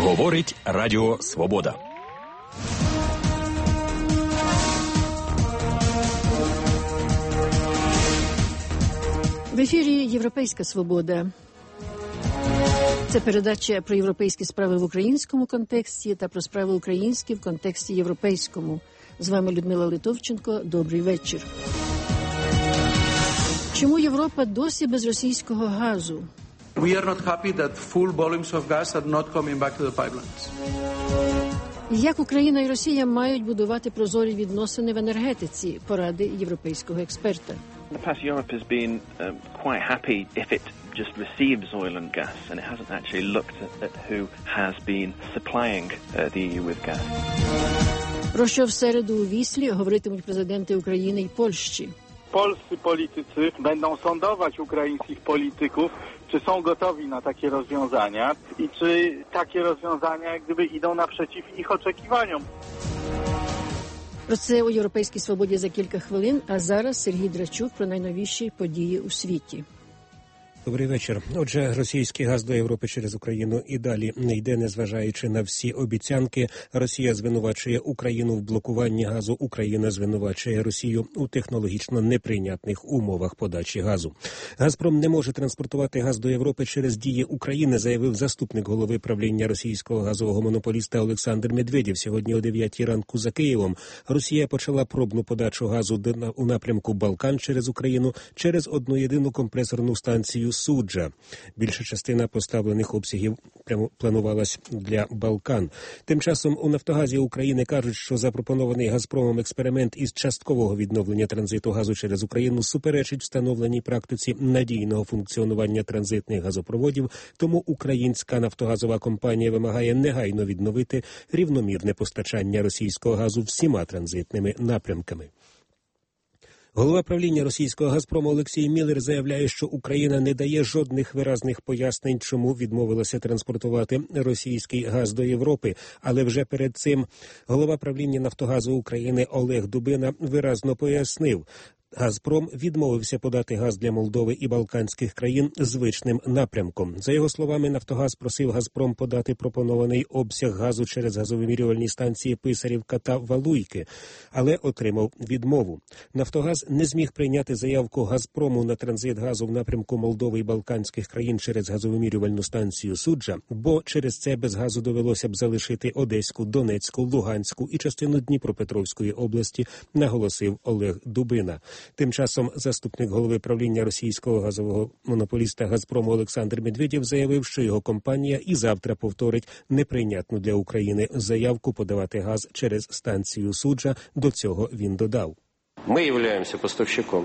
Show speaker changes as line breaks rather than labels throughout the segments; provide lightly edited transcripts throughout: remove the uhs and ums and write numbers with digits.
Говорить Радіо Свобода.
В ефірі «Європейська свобода». Це передача про європейські справи в українському контексті та про справи українські в контексті європейському. З вами Людмила Литовченко. Добрий вечір. Чому Європа досі без російського газу?
We are not happy that full volumes of gas are not coming back to the pipelines.
Як Україна і Росія мають будувати прозорі відносини в енергетиці? Поради європейського експерта.
In the past, Europe has been quite happy if it just receives oil and gas, and it hasn't actually looked at who has been supplying the EU with gas.
Про що в середу у Віслі говоритимуть президенти України і Польщі.
Polscy politycy będą sądować ukraińskich polityków, czy są gotowi na takie rozwiązania i czy takie rozwiązania jak gdyby idą naprzeciw ich oczekiwaniom.
Про це у «Європейській свободі» за кілька хвилин, а зараз Сергій Драчук про найновіші події у світі.
Добрий вечір. Отже, російський газ до Європи через Україну і далі не йде, незважаючи на всі обіцянки. Росія звинувачує Україну в блокуванні газу, Україна звинувачує Росію у технологічно неприйнятних умовах подачі газу. «Газпром» не може транспортувати газ до Європи через дії України, заявив заступник голови правління російського газового монополіста Олександр Медведєв сьогодні о 9 ранку за Києвом. Росія почала пробну подачу газу у напрямку Балкан через Україну через одну єдину компресорну станцію Суджа. Більша частина поставлених обсягів планувалась для Балкан. Тим часом у «Нафтогазі» України кажуть, що запропонований «Газпромом» експеримент із часткового відновлення транзиту газу через Україну суперечить встановленій практиці надійного функціонування транзитних газопроводів, тому українська нафтогазова компанія вимагає негайно відновити рівномірне постачання російського газу всіма транзитними напрямками. Голова правління російського «Газпрому» Олексій Міллер заявляє, що Україна не дає жодних виразних пояснень, чому відмовилася транспортувати російський газ до Європи. Але вже перед цим голова правління «Нафтогазу» України Олег Дубина виразно пояснив, «Газпром» відмовився подати газ для Молдови і Балканських країн звичним напрямком. За його словами, «Нафтогаз» просив «Газпром» подати пропонований обсяг газу через газовимірювальні станції Писарівка та Валуйки, але отримав відмову. «Нафтогаз» не зміг прийняти заявку «Газпрому» на транзит газу в напрямку Молдови і Балканських країн через газовимірювальну станцію Суджа, бо через це без газу довелося б залишити Одеську, Донецьку, Луганську і частину Дніпропетровської області, наголосив Олег Дубина. Тим часом заступник голови правління російського газового монополіста «Газпрому» Олександр Медведєв заявив, що його компанія і завтра повторить неприйнятну для України заявку подавати газ через станцію Суджа. До цього він додав.
Ми являємося поставщиком.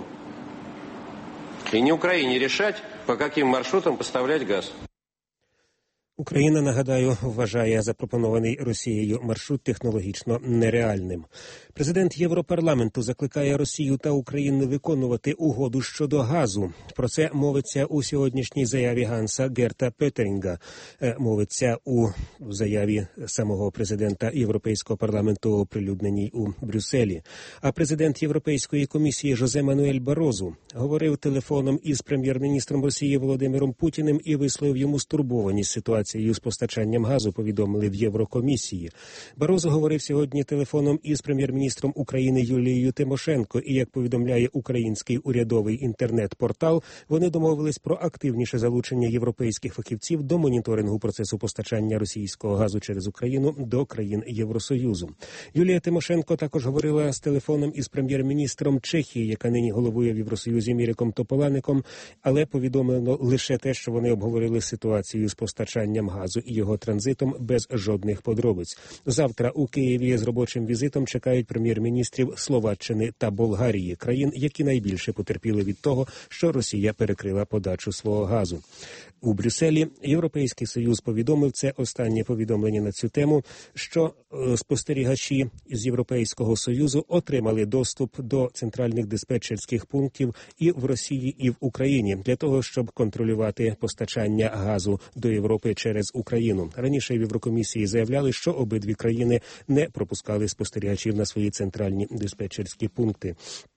І не Україні рішати, по яким маршрутам поставляти газ.
Україна, нагадаю, вважає запропонований Росією маршрут технологічно нереальним. Президент Європарламенту закликає Росію та Україну виконувати угоду щодо газу. Про це мовиться у сьогоднішній заяві Ганса Герта Петерінга. Мовиться у заяві самого президента Європейського парламенту, оприлюдненій у Брюсселі. А президент Європейської комісії Жозе Мануель Барозу говорив телефоном із прем'єр-міністром Росії Володимиром Путіним і висловив йому стурбованість ситуацією з постачанням газу, повідомили в Єврокомісії. Барозу говорив сьогодні телефоном із прем'єр-міністром України Юлією Тимошенко, і, як повідомляє український урядовий інтернет-портал, вони домовились про активніше залучення європейських фахівців до моніторингу процесу постачання російського газу через Україну до країн Євросоюзу. Юлія Тимошенко також говорила з телефоном із прем'єр-міністром Чехії, яка нині головує в Євросоюзі, Міреком Тополаником, але повідомлено лише те, що вони обговорили ситуацію з постачанням газу і його транзитом без жодних подробиць. Завтра у Києві з робочим візитом чекають прем'єр-міністрів Словаччини та Болгарії, країн, які найбільше потерпіли від того, що Росія перекрила подачу свого газу. У Брюсселі Європейський Союз повідомив, це останнє повідомлення на цю тему, що спостерігачі з Європейського Союзу отримали доступ до центральних диспетчерських пунктів і в Росії, і в Україні для того, щоб контролювати постачання газу до Європи через Україну. Раніше в Єврокомісії заявляли, що обидві країни не пропускали спостерігачів на свої центральні диспетчерські пункти.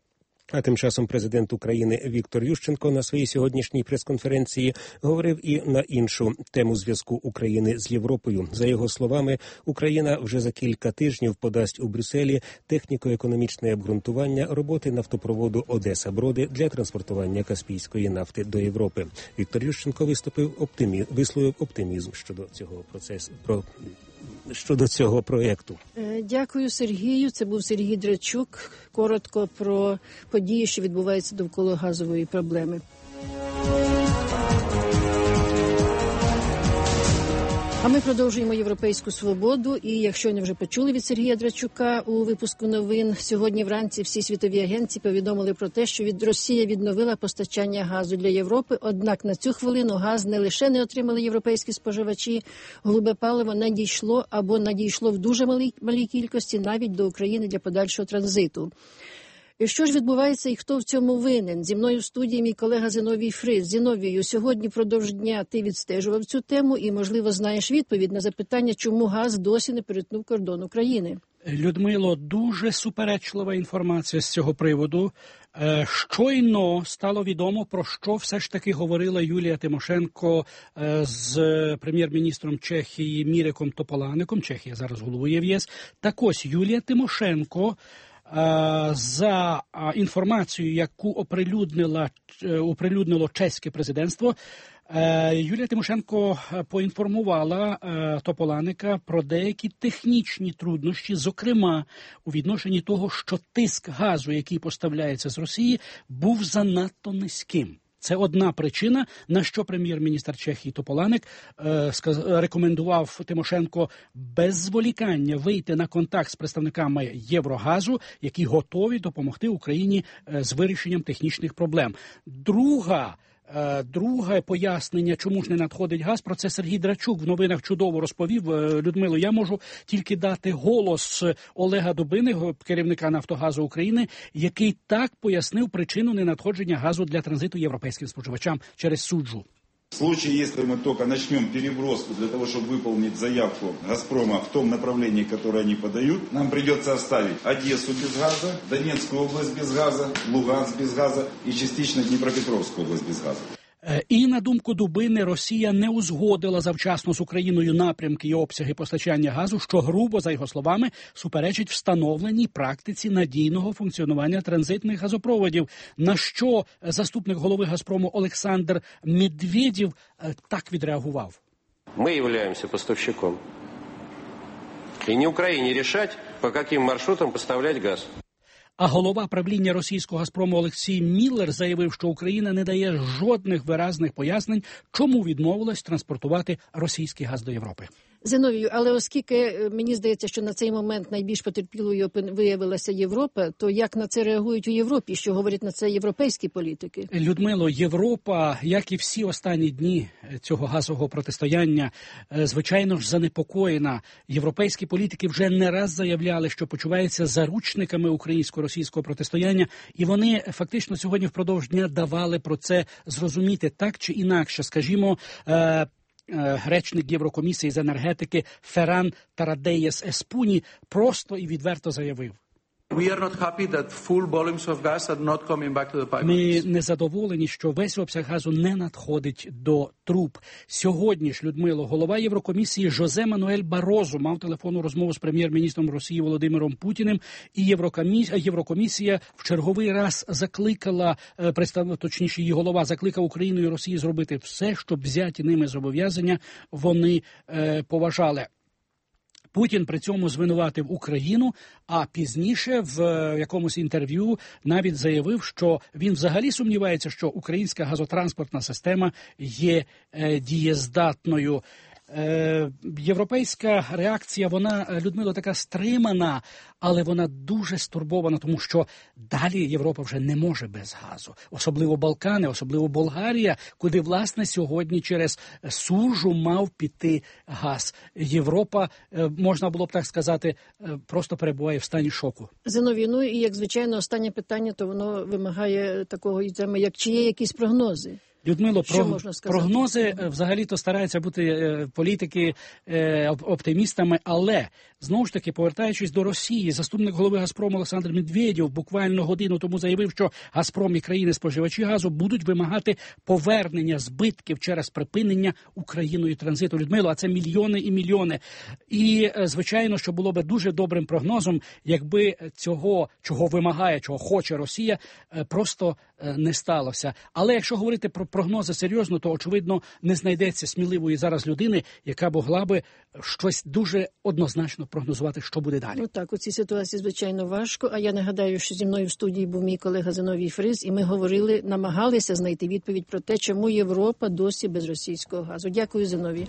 А тим часом президент України Віктор Ющенко на своїй сьогоднішній прес-конференції говорив і на іншу тему зв'язку України з Європою. За його словами, Україна вже за кілька тижнів подасть у Брюсселі техніко-економічне обґрунтування роботи нафтопроводу Одеса-Броди для транспортування каспійської нафти до Європи. Віктор Ющенко висловив оптимізм щодо цього проєкту.
Дякую, Сергію. Це був Сергій Драчук. Коротко про події, що відбуваються довкола газової проблеми. А ми продовжуємо «Європейську свободу». І якщо не вже почули від Сергія Драчука у випуску новин, сьогодні вранці всі світові агенції повідомили про те, що Росія відновила постачання газу для Європи. Однак на цю хвилину газ не лише не отримали європейські споживачі, голубе паливо надійшло або надійшло в дуже малій кількості навіть до України для подальшого транзиту. І що ж відбувається і хто в цьому винен? Зі мною в студії мій колега Зіновій Фриз. Зіновію, сьогодні впродовж дня ти відстежував цю тему і, можливо, знаєш відповідь на запитання, чому газ досі не перетнув кордон України.
Людмило, дуже суперечлива інформація з цього приводу. Щойно стало відомо, про що все ж таки говорила Юлія Тимошенко з прем'єр-міністром Чехії Міреком Тополаником. Чехія зараз головує в ЄС. Так ось, Юлія Тимошенко за інформацією, яку оприлюднило чеське президентство, Юлія Тимошенко поінформувала Тополаника про деякі технічні труднощі, зокрема у відношенні того, що тиск газу, який поставляється з Росії, був занадто низьким. Це одна причина, на що прем'єр-міністр Чехії Тополаник рекомендував Тимошенко без зволікання вийти на контакт з представниками Єврогазу, які готові допомогти Україні з вирішенням технічних проблем. Друге пояснення, чому ж не надходить газ, про це Сергій Драчук в новинах чудово розповів. Людмило, я можу тільки дати голос Олега Дубини, керівника «Нафтогазу України», який так пояснив причину ненадходження газу для транзиту європейським споживачам через суджу.
В случае, если мы только начнем переброску для того, чтобы выполнить заявку «Газпрома» в том направлении, которое они подают, нам придется оставить Одессу без газа, Донецкую область без газа, Луганск без газа и частично Днепропетровскую область без газа.
І, на думку Дубини, Росія не узгодила завчасно з Україною напрямки і обсяги постачання газу, що грубо, за його словами, суперечить встановленій практиці надійного функціонування транзитних газопроводів, на що заступник голови «Газпрому» Олександр Медведєв так відреагував.
Ми являємося поставщиком. І не Україні рішати, по яким маршрутам поставляти газ.
А голова правління російського «Газпрому» Олексій Міллер заявив, що Україна не дає жодних виразних пояснень, чому відмовилась транспортувати російський газ до Європи.
Зіновію, але оскільки мені здається, що на цей момент найбільш потерпілою виявилася Європа, то як на це реагують у Європі, що говорять на це європейські політики?
Людмило, Європа, як і всі останні дні цього газового протистояння, звичайно ж занепокоєна. Європейські політики вже не раз заявляли, що почуваються заручниками українсько-російського протистояння, і вони фактично сьогодні впродовж дня давали про це зрозуміти так чи інакше. Скажімо, речник Єврокомісії з енергетики Ферран Тарадеєс Еспуні просто і відверто заявив: Ми не задоволені, що весь обсяг газу не надходить до труб. Сьогодні ж, Людмило, голова Єврокомісії Жозе Мануель Барозу мав телефонну розмову з прем'єр-міністром Росії Володимиром Путіним, і Єврокомісія в черговий раз закликала, точніше її голова закликав Україну і Росію зробити все, щоб взяті ними зобов'язання вони поважали. Путін при цьому звинуватив Україну, а пізніше в якомусь інтерв'ю навіть заявив, що він взагалі сумнівається, що українська газотранспортна система є дієздатною. Європейська реакція, вона, Людмило, така стримана, але вона дуже стурбована, тому що далі Європа вже не може без газу. Особливо Балкани, особливо Болгарія, куди, власне, сьогодні через суджу мав піти газ. Європа, можна було б так сказати, просто перебуває в стані шоку.
Зіновій, і як звичайно останнє питання, то воно вимагає такого, як чи є якісь прогнози?
Людмило,
Що можна сказати?
прогнози взагалі-то стараються бути політики оптимістами, але, знову ж таки, повертаючись до Росії, заступник голови «Газпрому» Олександр Медведєв буквально годину тому заявив, що «Газпром» і країни-споживачі газу будуть вимагати повернення збитків через припинення Україною транзиту. Людмило, а це мільйони і мільйони. І, звичайно, що було би дуже добрим прогнозом, якби цього, чого вимагає, чого хоче Росія, просто не сталося. Але якщо говорити про прогнози серйозно, то, очевидно, не знайдеться сміливої зараз людини, яка могла би щось дуже однозначно прогнозувати, що буде далі.
Так, у цій ситуації, звичайно, важко. А я нагадаю, що зі мною в студії був мій колега Зиновій Фриз, і ми говорили, намагалися знайти відповідь про те, чому Європа досі без російського газу. Дякую, Зиновій.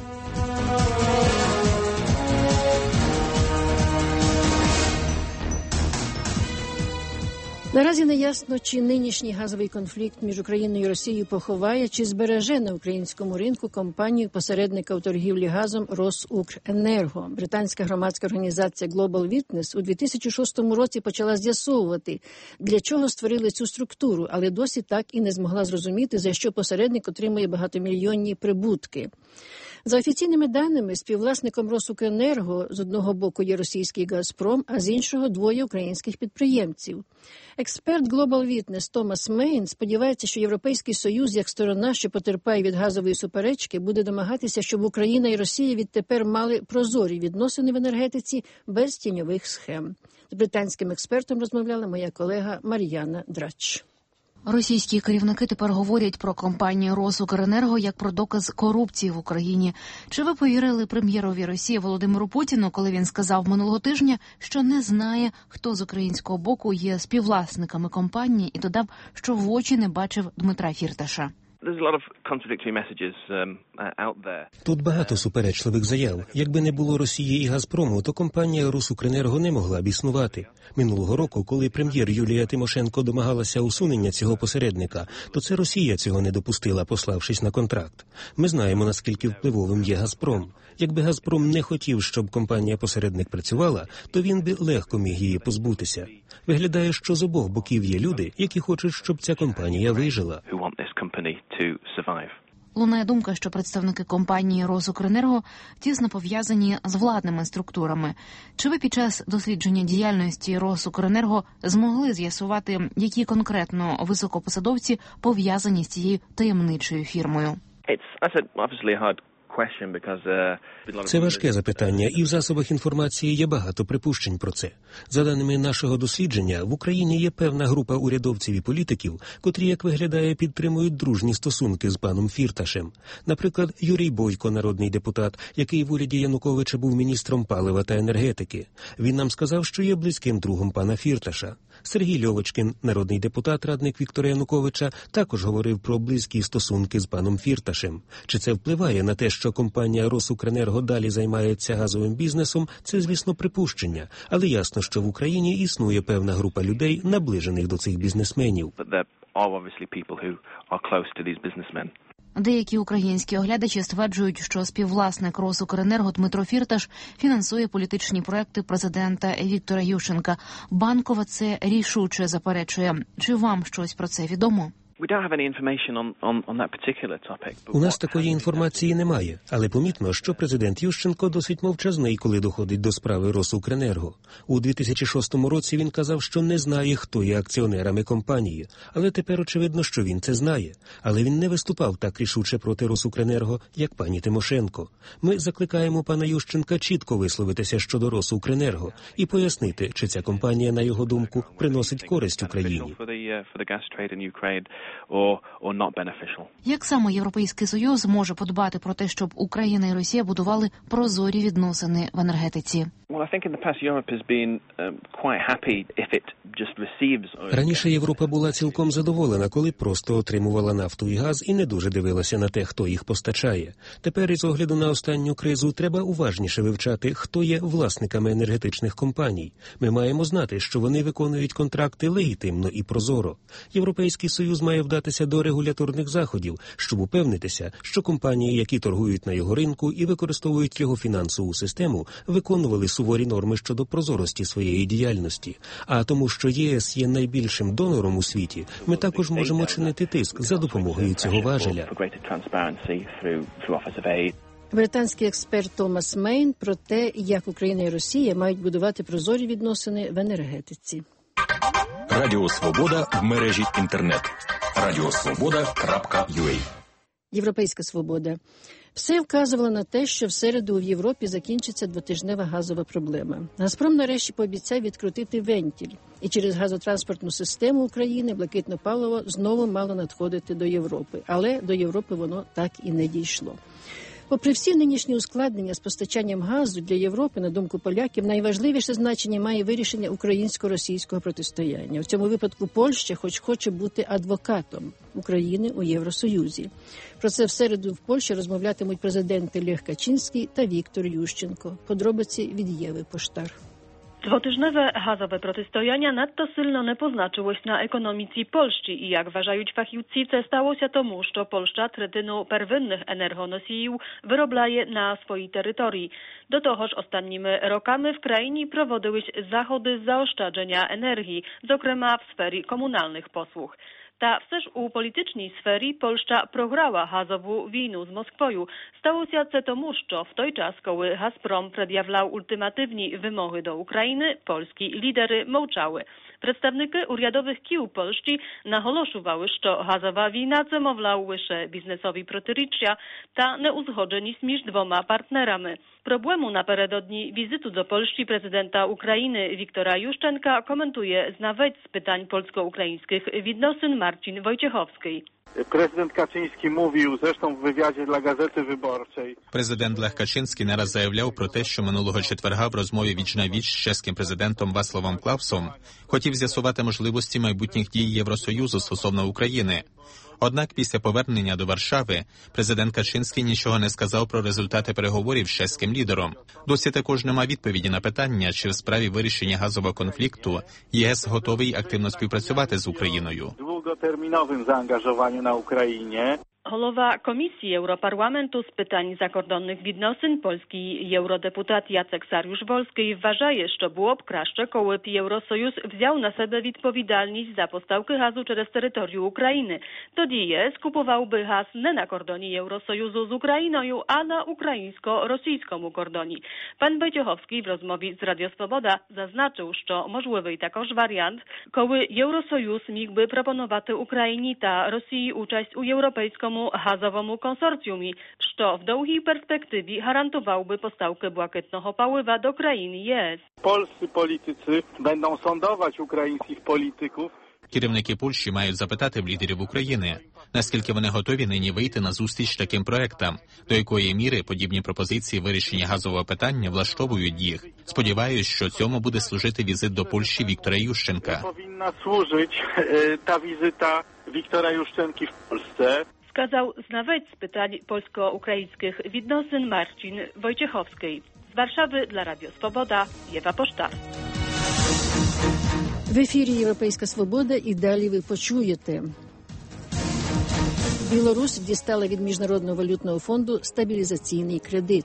Наразі не ясно, чи нинішній газовий конфлікт між Україною і Росією поховає, чи збереже на українському ринку компанію-посередника у торгівлі газом «Росукренерго». Британська громадська організація Global Witness у 2006 році почала з'ясовувати, для чого створили цю структуру, але досі так і не змогла зрозуміти, за що посередник отримує багатомільйонні прибутки. За офіційними даними, співвласником «Росукренерго» з одного боку є російський «Газпром», а з іншого – двоє українських підприємців. Експерт Global Witness Томас Мейн сподівається, що Європейський Союз, як сторона, що потерпає від газової суперечки, буде домагатися, щоб Україна і Росія відтепер мали прозорі відносини в енергетиці без тіньових схем. З британським експертом розмовляла моя колега Мар'яна Драч.
Російські керівники тепер говорять про компанію «Росукренерго» як про доказ корупції в Україні. Чи ви повірили прем'єрові Росії Володимиру Путіну, коли він сказав минулого тижня, що не знає, хто з українського боку є співвласниками компанії, і додав, що в очі не бачив Дмитра Фірташа?
Тут багато суперечливих заяв. Якби не було Росії і «Газпрому», то компанія «Росукренерго» не могла б існувати. Минулого року, коли прем'єр Юлія Тимошенко домагалася усунення цього посередника, то це Росія цього не допустила, пославшись на контракт. Ми знаємо, наскільки впливовим є «Газпром». Якби «Газпром» не хотів, щоб компанія-посередник працювала, то він би легко міг її позбутися. Виглядає, що з обох боків є люди, які хочуть, щоб ця компанія вижила.
Лунає думка, що представники компанії «Росукренерго» тісно пов'язані з владними структурами. Чи ви під час дослідження діяльності «Росукренерго» змогли з'ясувати, які конкретно високопосадовці пов'язані з цією таємничою фірмою?
Це важке запитання, і в засобах інформації є багато припущень про це. За даними нашого дослідження, в Україні є певна група урядовців і політиків, котрі, як виглядає, підтримують дружні стосунки з паном Фірташем. Наприклад, Юрій Бойко, народний депутат, який в уряді Януковича був міністром палива та енергетики. Він нам сказав, що є близьким другом пана Фірташа. Сергій Льовочкін, народний депутат, радник Віктора Януковича, також говорив про близькі стосунки з паном Фірташем. Чи це впливає на те, що компанія «Росукренерго» далі займається газовим бізнесом, це, звісно, припущення. Але ясно, що в Україні існує певна група людей, наближених до цих бізнесменів.
Деякі українські оглядачі стверджують, що співвласник «Росукренерго» Дмитро Фірташ фінансує політичні проекти президента Віктора Ющенка. Банкова це рішуче заперечує. Чи вам щось про це відомо?
У нас такої інформації немає, але помітно, що президент Ющенко досить мовчазний, коли доходить до справи «Росукренерго». У 2006 році він казав, що не знає, хто є акціонерами компанії, але тепер очевидно, що він це знає. Але він не виступав так рішуче проти «Росукренерго», як пані Тимошенко. Ми закликаємо пана Ющенка чітко висловитися щодо «Росукренерго» і пояснити, чи ця компанія, на його думку, приносить користь Україні.
Як саме Європейський Союз може подбати про те, щоб Україна і Росія будували прозорі відносини в енергетиці?
Раніше Європа була цілком задоволена, коли просто отримувала нафту і газ і не дуже дивилася на те, хто їх постачає. Тепер, із огляду на останню кризу, треба уважніше вивчати, хто є власниками енергетичних компаній. Ми маємо знати, що вони виконують контракти легітимно і прозоро. Європейський Союз має має вдатися до регуляторних заходів, щоб упевнитися, що компанії, які торгують на його ринку і використовують його фінансову систему, виконували суворі норми щодо прозорості своєї діяльності. А тому, що ЄС є найбільшим донором у світі, ми також можемо чинити тиск за допомогою цього важеля.
Британський експерт Томас Мейн про те, як Україна і Росія мають будувати прозорі відносини в енергетиці.
Радіо Свобода в мережі інтернет. radiosvoboda.ua.
Європейська свобода. Все вказувало на те, що в середу в Європі закінчиться двотижнева газова проблема. «Газпром» нарешті пообіцяв відкрутити вентиль. І через газотранспортну систему України блакитне паливо знову мало надходити до Європи. Але до Європи воно так і не дійшло. Попри всі нинішні ускладнення з постачанням газу для Європи, на думку поляків, найважливіше значення має вирішення українсько-російського протистояння. В цьому випадку Польща хоч хоче бути адвокатом України у Євросоюзі. Про це в середу в Польщі розмовлятимуть президенти Лех Качинський та Віктор Ющенко. Подробиці від Єви Поштар.
Dwutижневе газове протистояння надто сильно не позначилось на економіці Польщі і, як вважають фахівці, це сталося тому, що Польща третину первинних енергоносіїв виробляє на своїй території. До того ж, останніми роками в країні проводились заходи zaoszczadzenia energii, зокрема в сфері комунальних послуг. Та все ж у політичній сфері Польща програла газову війну з Москвою. Сталося це тому, що в той час, коли Газпром пред'являв ультимативні вимоги до України, польські лідери мовчали. Представники урядових кіл Польщі наголошували, що газова війна – це, мовляв, лише бізнесові протиріччя та неузгодженість між двома партнерами. Problemu naпередодні візиту до Польщі президента України Wiktora Juszczenka komentuje znawec z pytań polsko-ukraińskich відносин Marcin Wojciechowski.
Prezydent Kaczyński mówił, zresztą w wywiadzie dla Gazety Wyborczej.
Президент Лех Качинський не раз заявляв про те, що минулого четверга в розмові віч-на-віч з чеським президентом Вацлавом Клаусом хотів з'ясувати можливості майбутніх дій Євросоюзу стосовно України. Однак після повернення до Варшави президент Качинський нічого не сказав про результати переговорів з чеським лідером. Досі також нема відповіді на питання, чи в справі вирішення газового конфлікту ЄС готовий активно співпрацювати з Україною.
Długoterminowym zaangażowaniu na Ukrainie.
Голова Комісії Європарламенту з питань закордонних відносин, польський євродепутат Jacek Sariusz-Wolski вважає, що було б краще, коли б Євросоюз взяв на себе відповідальність за поставки газу через територію України. Тоді ЄС купував би газ не на кордоні Євросоюзу з Україною, а на українсько-російському кордоні. Pan Wojciechowski w rozmowie z Radio Swoboda zaznaczył, що можливий також варіант, коли Євросоюз міг би пропонувати Україні та Росії участь у європейському газовому консорціумі, що в довгій перспективі гарантувałby поставки блакитного палива до країн ЄС.
Polscy politycy będą sądować ukraińskich polityków.
Керівники Польщі мають запитати в лідерів України, наскільки вони готові нині вийти на зустріч таким проектам, до якої міри подібні пропозиції вирішення газового питання влаштовують їх. Сподіваюсь, що цьому буде служити візит до Польщі Віктора Ющенка.
Powinna służyć ta wizyta Wiktora Juszczenki w Polsce.
Сказав знавець з питань польсько-українських відносин Марcin Wojciechowski. З Варшави для Радіо Свобода, Єва Поштар.
В ефірі «Європейська свобода» і далі ви почуєте. Білорусь дістала від Міжнародного валютного фонду стабілізаційний кредит.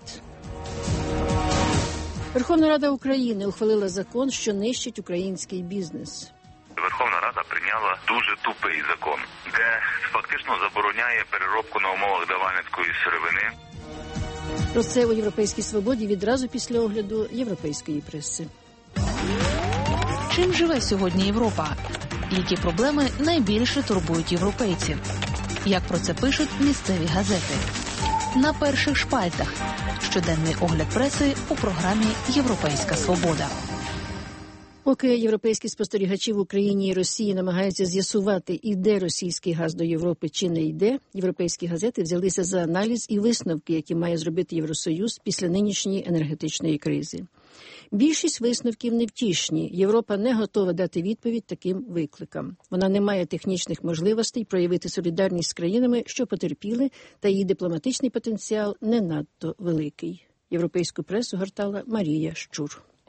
Верховна Рада України ухвалила закон, що нищить український бізнес.
Верховна Рада прийняла дуже тупий закон, де фактично забороняє переробку на умовах давальницької сировини.
Про це у «Європейській свободі» відразу після огляду європейської преси.
Чим живе сьогодні Європа? Які проблеми найбільше турбують європейців? Як про це пишуть місцеві газети? На перших шпальтах. Щоденний огляд преси у програмі «Європейська свобода».
Поки європейські спостерігачі в Україні і Росії намагаються з'ясувати, іде російський газ до Європи чи не йде, європейські газети взялися за аналіз і висновки, які має зробити Євросоюз після нинішньої енергетичної кризи. Більшість висновків невтішні. Європа не готова дати відповідь таким викликам. Вона не має технічних можливостей проявити солідарність з країнами, що потерпіли, та її дипломатичний потенціал не надто великий. Європейську пресу гортала Марія Щур.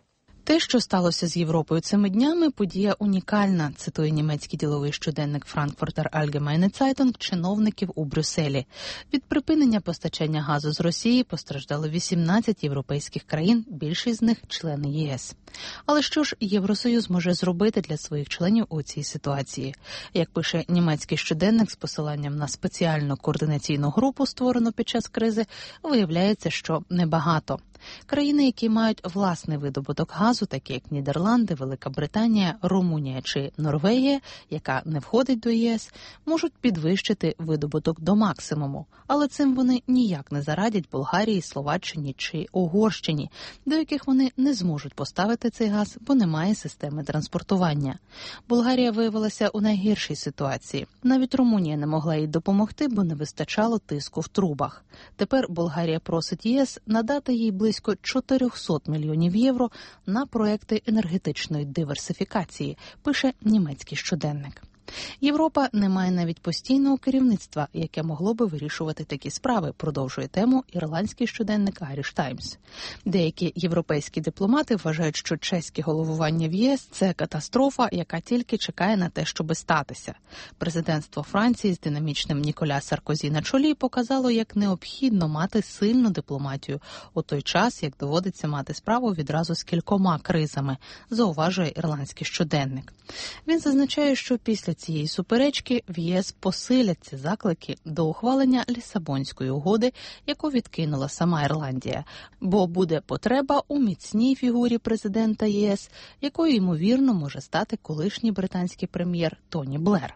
Те, що сталося з Європою цими днями, подія унікальна, цитує німецький діловий щоденник Frankfurter Allgemeine Zeitung чиновників у Брюсселі. Від припинення постачання газу з Росії постраждало 18 європейських країн, більшість з них – члени ЄС. Але що ж Євросоюз може зробити для своїх членів у цій ситуації? Як пише німецький щоденник з посиланням на спеціальну координаційну групу, створену під час кризи, виявляється, що небагато. Країни, які мають власний видобуток газу, такі як Нідерланди, Велика Британія, Румунія чи Норвегія, яка не входить до ЄС, можуть підвищити видобуток до максимуму. Але цим вони ніяк не зарадять Болгарії, Словаччині чи Угорщині, до яких вони не зможуть поставити цей газ, бо немає системи транспортування. Болгарія виявилася у найгіршій ситуації. Навіть Румунія не могла їй допомогти, бо не вистачало тиску в трубах. Тепер Болгарія просить ЄС надати їй близько 400 мільйонів євро на проекти енергетичної диверсифікації, пише німецький щоденник. Європа не має навіть постійного керівництва, яке могло би вирішувати такі справи, продовжує тему ірландський щоденник Irish Times. Деякі європейські дипломати вважають, що чеське головування в ЄС – це катастрофа, яка тільки чекає на те, щоби статися. Президентство Франції з динамічним Ніколя Саркозі на чолі показало, як необхідно мати сильну дипломатію у той час, як доводиться мати справу відразу з кількома кризами, зауважує ірландський щоденник. Він зазначає, що після цієї суперечки в ЄС посиляться заклики до ухвалення Лісабонської угоди, яку відкинула сама Ірландія, бо буде потреба у міцній фігурі президента ЄС, якою, ймовірно, може стати колишній британський прем'єр Тоні Блер.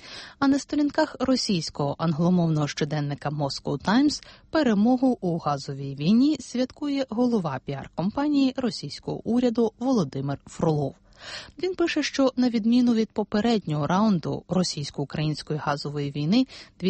А на сторінках російського англомовного щоденника Moscow Times перемогу у газовій війні святкує голова піар-компанії російського уряду Володимир Фролов. Він пише, що на відміну від попереднього раунду російсько-української газової війни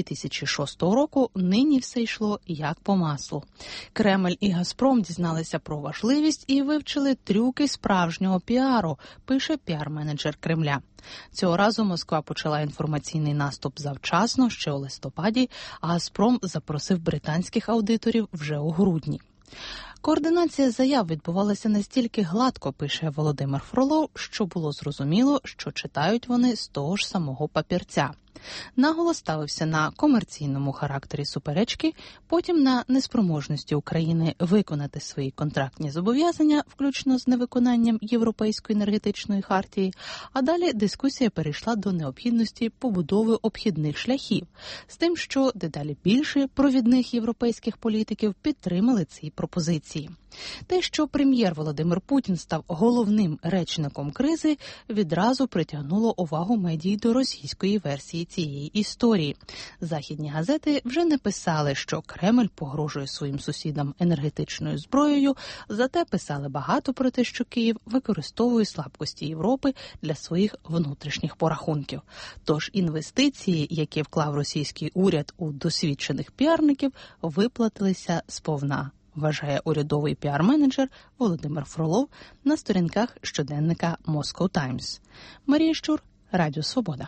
2006 року, нині все йшло як по маслу. Кремль і Газпром дізналися про важливість і вивчили трюки справжнього піару, пише піар-менеджер Кремля. Цього разу Москва почала інформаційний наступ завчасно, ще у листопаді, а Газпром запросив британських аудиторів вже у грудні. Координація заяв відбувалася настільки гладко, пише Володимир Фролов, що було зрозуміло, що читають вони з того ж самого папірця. Наголос ставився на комерційному характері суперечки, потім на неспроможності України виконати свої контрактні зобов'язання, включно з невиконанням Європейської енергетичної хартії, а далі дискусія перейшла до необхідності побудови обхідних шляхів, з тим, що дедалі більше провідних європейських політиків підтримали ці пропозиції. Те, що прем'єр Володимир Путін став головним речником кризи, відразу притягнуло увагу медій до російської версії цієї історії. Західні газети вже не писали, що Кремль погрожує своїм сусідам енергетичною зброєю, зате писали багато про те, що Київ використовує слабкості Європи для своїх внутрішніх порахунків. Тож інвестиції, які вклав російський уряд у досвідчених піарників, виплатилися сповна, вважає урядовий піар-менеджер Володимир Фролов на сторінках щоденника Moscow Times. Марія Щур, Радіо Свобода.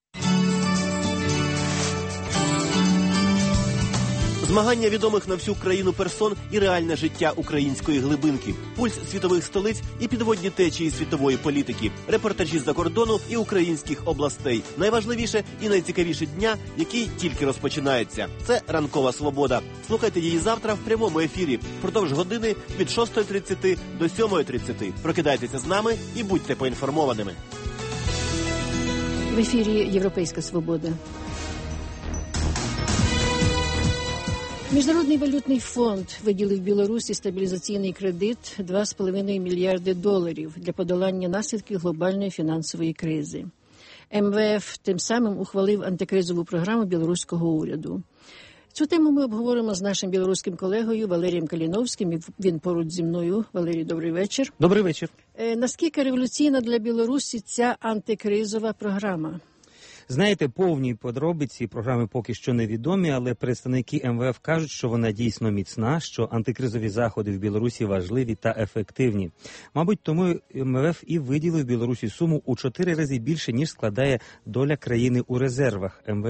Змагання відомих на всю країну персон і реальне життя української глибинки, пульс світових столиць і підводні течії світової політики, репортажі з-за кордону і українських областей. Найважливіше і найцікавіше дня, який тільки розпочинається. Це «Ранкова свобода». Слухайте її завтра в прямому ефірі. Впродовж години від 6:30 до 7:30. Прокидайтеся з нами і будьте поінформованими.
В ефірі «Європейська свобода». Міжнародний валютний фонд виділив Білорусі стабілізаційний кредит $2,5 мільярди для подолання наслідків глобальної фінансової кризи. МВФ тим самим ухвалив антикризову програму білоруського уряду. Цю тему ми обговоримо з нашим білоруським колегою Валерієм Каліновським. Він поруч зі мною. Валерій, добрий вечір.
Добрий вечір.
Наскільки революційна для Білорусі ця антикризова програма?
Знаєте, повні подробиці програми поки що невідомі, але представники МВФ кажуть, що вона дійсно міцна, що антикризові заходи в Білорусі важливі та ефективні. Мабуть, тому МВФ і виділив Білорусі суму у 4 рази більше, ніж складає доля країни у резервах МВФ.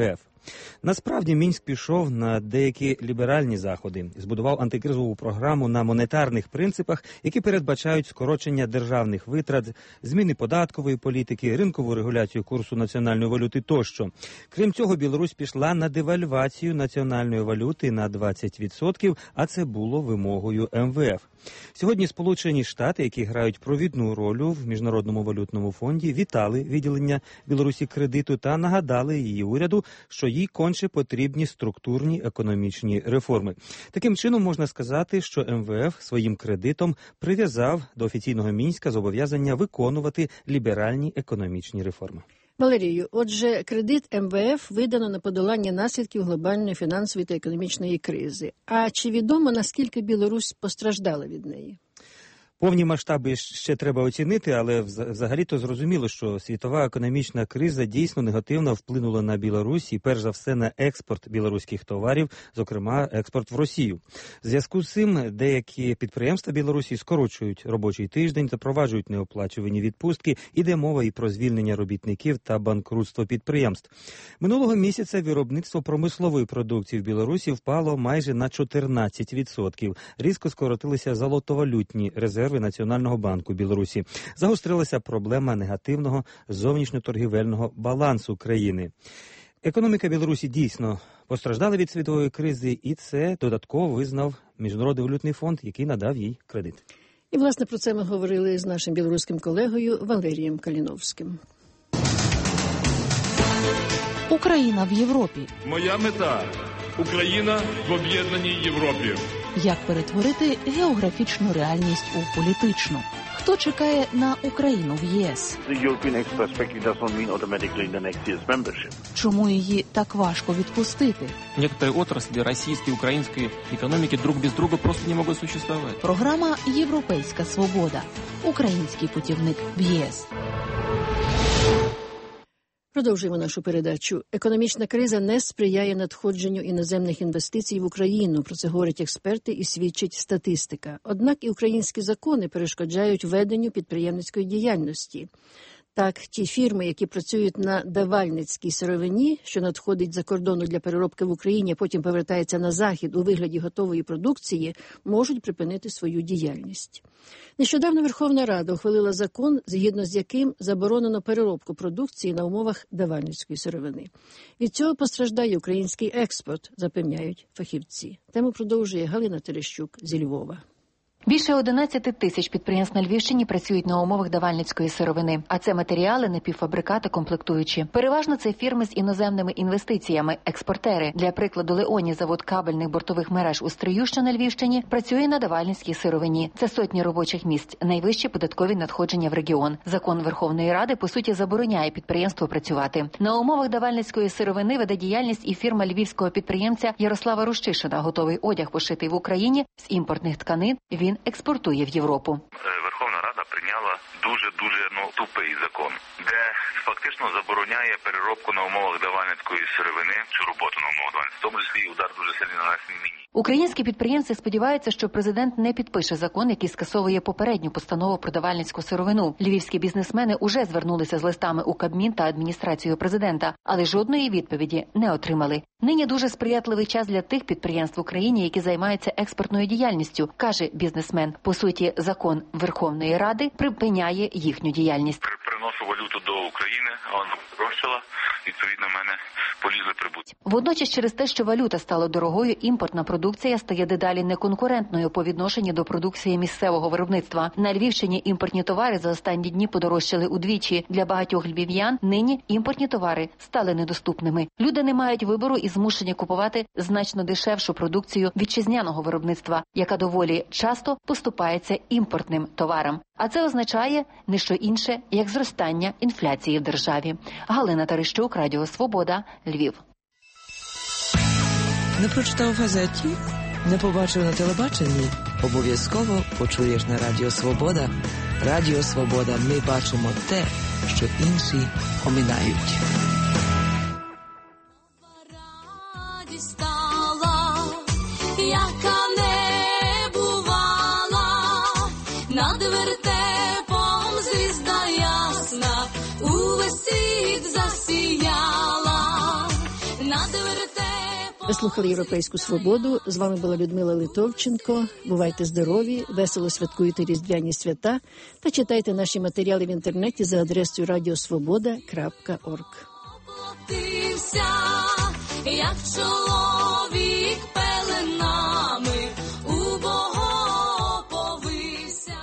Насправді Мінськ пішов на деякі ліберальні заходи, збудував антикризову програму на монетарних принципах, які передбачають скорочення державних витрат, зміни податкової політики, ринкову регуляцію курсу національної валюти тощо. Крім цього, Білорусь пішла на девальвацію національної валюти на 20%, а це було вимогою МВФ. Сьогодні Сполучені Штати, які грають провідну роль в Міжнародному валютному фонді, вітали виділення Білорусі кредиту та нагадали її уряду, що їй конче потрібні структурні економічні реформи. Таким чином, можна сказати, що МВФ своїм кредитом прив'язав до офіційного Мінська зобов'язання виконувати ліберальні економічні реформи.
Валерію, отже, кредит МВФ видано на подолання наслідків глобальної фінансової та економічної кризи. А чи відомо, наскільки Білорусь постраждала від неї?
Повні масштаби ще треба оцінити, але взагалі-то зрозуміло, що світова економічна криза дійсно негативно вплинула на Білорусь і, перш за все, на експорт білоруських товарів, зокрема, експорт в Росію. В зв'язку з цим деякі підприємства Білорусі скорочують робочий тиждень, запроваджують неоплачувані відпустки, іде мова і про звільнення робітників та банкрутство підприємств. Минулого місяця виробництво промислової продукції в Білорусі впало майже на 14%. Різко скоротилися золотовалютні резерви Національного банку Білорусі. Загострилася проблема негативного зовнішньоторгівельного балансу країни. Економіка Білорусі дійсно постраждала від світової кризи, і це додатково визнав Міжнародний валютний фонд, який надав їй кредит.
І, власне, про це ми говорили з нашим білоруським колегою Валерієм Каліновським.
Україна в Європі.
Моя мета – Україна в об'єднаній Європі.
Як перетворити географічну реальність у політичну? Хто чекає на Україну в ЄС? Чому її так важко відпустити?
Некоторые отрасли российской и украинской экономики друг без друга просто не могут существовать.
Програма «Європейська свобода». Український путівник в ЄС.
Продовжуємо нашу передачу. Економічна криза не сприяє надходженню іноземних інвестицій в Україну. Про це говорять експерти і свідчить статистика. Однак і українські закони перешкоджають веденню підприємницької діяльності. Так, ті фірми, які працюють на давальницькій сировині, що надходить за кордону для переробки в Україні, а потім повертається на Захід у вигляді готової продукції, можуть припинити свою діяльність. Нещодавно Верховна Рада ухвалила закон, згідно з яким заборонено переробку продукції на умовах давальницької сировини. Від цього постраждає український експорт, запевняють фахівці. Тему продовжує Галина Терещук зі Львова.
Більше 11 тисяч підприємств на Львівщині працюють на умовах давальницької сировини, а це матеріали, напівфабрикати, комплектуючі. Переважно це фірми з іноземними інвестиціями, експортери. Для прикладу, Леоні, завод кабельних бортових мереж у Стрию, що на Львівщині, працює на давальницькій сировині. Це сотні робочих місць, найвищі податкові надходження в регіон. Закон Верховної Ради, по суті, забороняє підприємству працювати. На умовах давальницької сировини веде діяльність і фірма львівського підприємця Ярослава Рущишина. Готовий одяг, пошитий в Україні, з імпортних тканин, він експортує в Європу.
Верховна Рада прийняла дуже тупий закон, де фактично забороняє переробку на умовах давальницької сировини чи роботу на умовах давальницької. В тому числі удар дуже сильний нанесений мені.
Українські підприємці сподіваються, що президент не підпише закон, який скасовує попередню постанову про давальницьку сировину. Львівські бізнесмени уже звернулися з листами у Кабмін та адміністрацію президента, але жодної відповіді не отримали. Нині дуже сприятливий час для тих підприємств в Україні, які займаються експортною діяльністю, каже бізнесмен. По суті, закон Верховної Ради припиняє їхню діяльність.
Приношу валюту до України, а вона прощила, відповідно, в мене полізли прибутки.
Водночас, через те, що валюта стала дорогою, імпортна продукція стає дедалі неконкурентною по відношенню до продукції місцевого виробництва. На Львівщині імпортні товари за останні дні подорожчали удвічі. Для багатьох львів'ян нині імпортні товари стали недоступними. Люди не мають вибору і змушені купувати значно дешевшу продукцію вітчизняного виробництва, яка доволі часто поступається імпортним товарам. А це означає не що інше, як зростання інфляції в державі. Галина Терещук, Радіо Свобода, Львів.
Не прочитав в газеті? Не побачив на телебаченні? Обов'язково почуєш на Радіо Свобода. Радіо Свобода. Ми бачимо те, що інші оминають.
Яка не бувала, над вертепом звізда ясна, увесь світ засіяла, над
Ви слухали «Європейську свободу». З вами була Людмила Литовченко. Бувайте здорові, весело святкуйте різдвяні свята та читайте наші матеріали в інтернеті за адресою radiosvoboda.org.
Як чоловік пеленами у Бога оповився.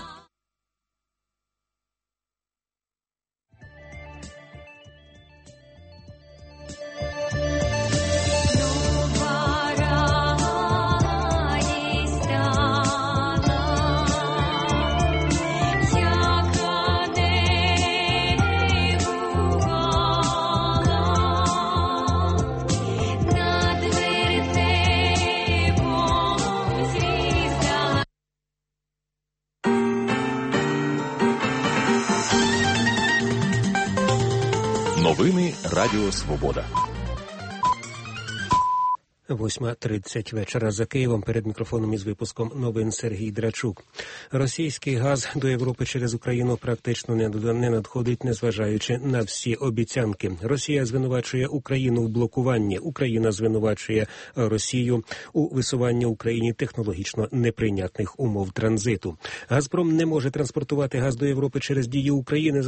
Новини Радіо Свобода.
8:30 вечора за Києвом. Перед мікрофоном із випуском новин Сергій Драчук. Російський газ до Європи через Україну практично не надходить, незважаючи на всі обіцянки. Росія звинувачує Україну в блокуванні. Україна звинувачує Росію у висуванні Україні технологічно неприйнятних умов транзиту. «Газпром» не може транспортувати газ до Європи через дії України,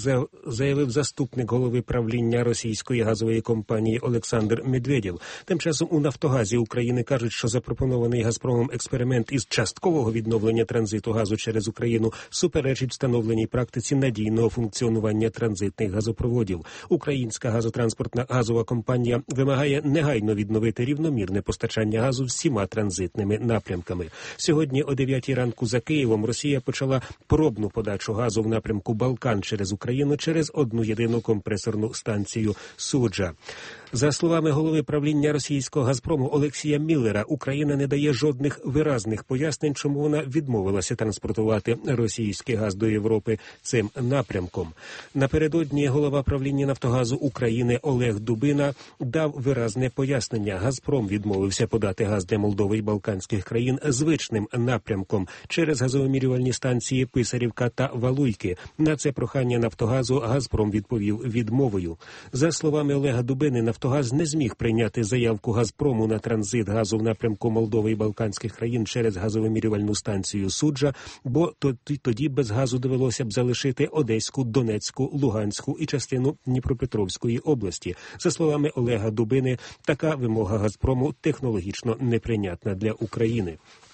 заявив заступник голови правління російської газової компанії Олександр Медведєв. Тим часом у «Нафтогазі» України кажуть, що запропонований «Газпромом» експеримент із часткового відновлення транзиту газу через Україну суперечить встановленій практиці надійного функціонування транзитних газопроводів. Українська газотранспортна газова компанія вимагає негайно відновити рівномірне постачання газу всіма транзитними напрямками. Сьогодні о 9 ранку за Києвом Росія почала пробну подачу газу в напрямку Балкан через Україну через одну єдину компресорну станцію «Суджа». За словами голови правління російського «Газпрому» Олексія Міллера, Україна не дає жодних виразних пояснень, чому вона відмовилася транспортувати російський газ до Європи цим напрямком. Напередодні голова правління «Нафтогазу» України Олег Дубина дав виразне пояснення. «Газпром» відмовився подати газ для Молдови і Балканських країн звичним напрямком через газовимірювальні станції Писарівка та Валуйки. На це прохання «Нафтогазу» «Газпром» відповів відмовою. За словами Олега Дубини, «Нафтогаз» не зміг прийняти заявку «Газпрому» на транзит газу в напрямку Молдови і Балканських країн через газовимірювальну станцію «Суджа», бо тоді без газу довелося б залишити Одеську, Донецьку, Луганську і частину Дніпропетровської області. За словами Олега Дубини, така вимога «Газпрому» технологічно неприйнятна для України.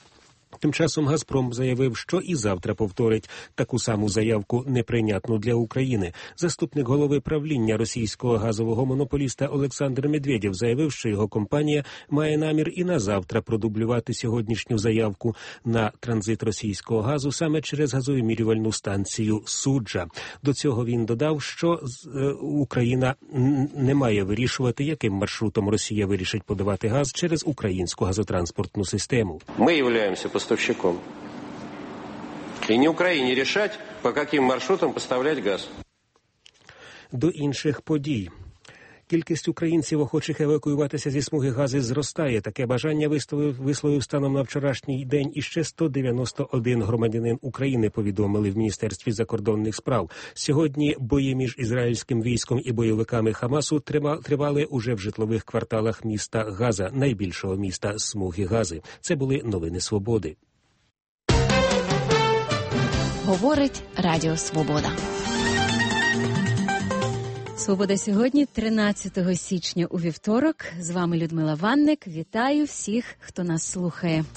Тим часом «Газпром» заявив, що і завтра повторить таку саму заявку, неприйнятну для України. Заступник голови правління російського газового монополіста Олександр Медведєв заявив, що його компанія має намір і на завтра продублювати сьогоднішню заявку на транзит російського газу саме через газовимірювальну станцію «Суджа». До цього він додав, що Україна не має вирішувати, яким маршрутом Росія вирішить подавати газ через українську газотранспортну систему.
Ми являємося поставщиком. И не Украине решать, по каким маршрутам поставлять газ.
До інших подій. Кількість українців, охочих евакуюватися зі смуги Гази, зростає. Таке бажання висловив станом на вчорашній день іще 191 громадянин України, повідомили в Міністерстві закордонних справ. Сьогодні бої між ізраїльським військом і бойовиками Хамасу тривали уже в житлових кварталах міста Газа, найбільшого міста смуги Гази. Це були новини Свободи.
Говорить Радіо Свобода.
«Свобода сьогодні», 13 січня у вівторок. З вами Людмила Ванник. Вітаю всіх, хто нас слухає.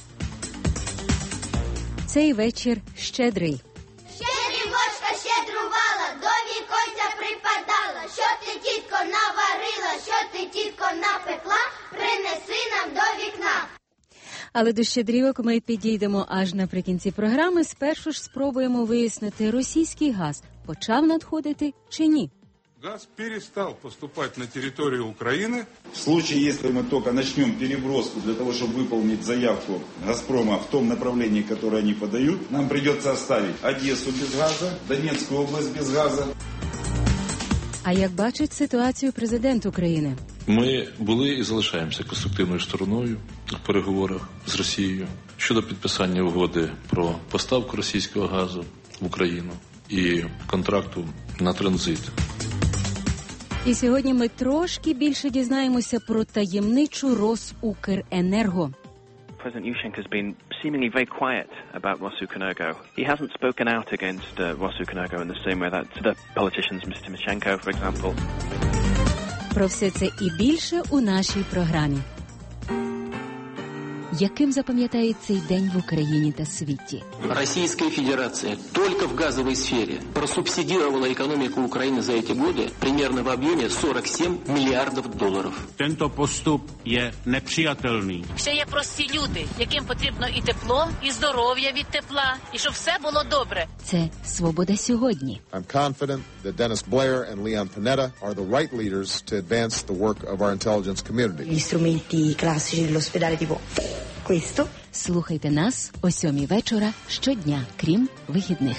Цей вечір щедрий.
Щедрівочка щедрувала, до віконця припадала. Що ти, тітко, наварила, що ти, тітко, напекла, принеси нам до вікна.
Але до щедрівок ми підійдемо аж наприкінці програми. Спершу ж спробуємо вияснити, російський газ почав надходити чи ні.
Газ перестал поступать на территорию Украины.
В случае, если мы только начнем переброску для того, чтобы выполнить заявку «Газпрома» в том направлении, которое они подают, нам придется оставить Одессу без газа, Донецкую область без газа.
А як бачить ситуацію президент України?
Ми були і залишаємося конструктивною стороною в переговорах з Росією щодо підписання угоди про поставку російського газу в Україну і контракту на транзит.
І сьогодні ми трошки більше дізнаємося про таємничу Росукренерго.
President Yushchenko has been seemingly very quiet about Rosukrenergo. He hasn't spoken out against Rosukrenergo in the same way that the politicians, Mr. Timoshenko, for example.
Про все це і більше у нашій програмі. Яким запам'ятає цей день в Україні та світі?
Российская Федерация только в газовой сфере просубсидировала экономику Украины за эти годы примерно в объеме 47 миллиардов долларов.
Tento postup je nepřijatelný.
Ще є прості люди, яким потрібно і тепло, і здоров'я від тепла, і щоб все було добре.
Це «Свобода сьогодні».
I'm confident that Dennis Blair and Leon Panetta are the right leaders to advance the work of our intelligence community.
Gli strumenti classici dell'ospedale tipo questo.
Слухайте нас о 7:00 вечора щодня, крім вихідних.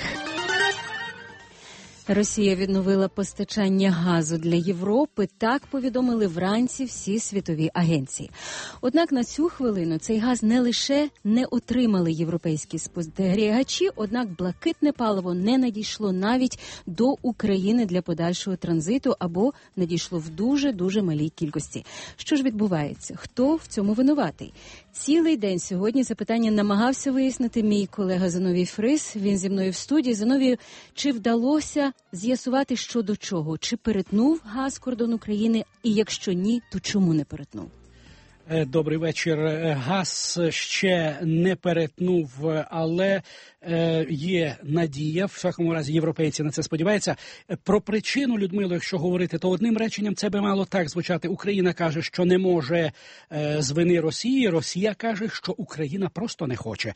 Росія відновила постачання газу для Європи, так повідомили вранці всі світові агенції. Однак на цю хвилину цей газ не лише не отримали європейські спостерігачі, однак блакитне паливо не надійшло навіть до України для подальшого транзиту або надійшло в дуже-дуже малій кількості. Що ж відбувається? Хто в цьому винуватий? Цілий день сьогодні це питання намагався вияснити мій колега Зиновій Фрис. Він зі мною в студії. Зиновію, чи вдалося з'ясувати, що до чого? Чи перетнув газ кордон України? І якщо ні, то чому не перетнув?
Добрий вечір. Газ ще не перетнув, але є надія, в всякому разі європейці на це сподіваються. Про причину, Людмило, якщо говорити, то одним реченням це би мало так звучати. Україна каже, що не може з вини Росії, Росія каже, що Україна просто не хоче.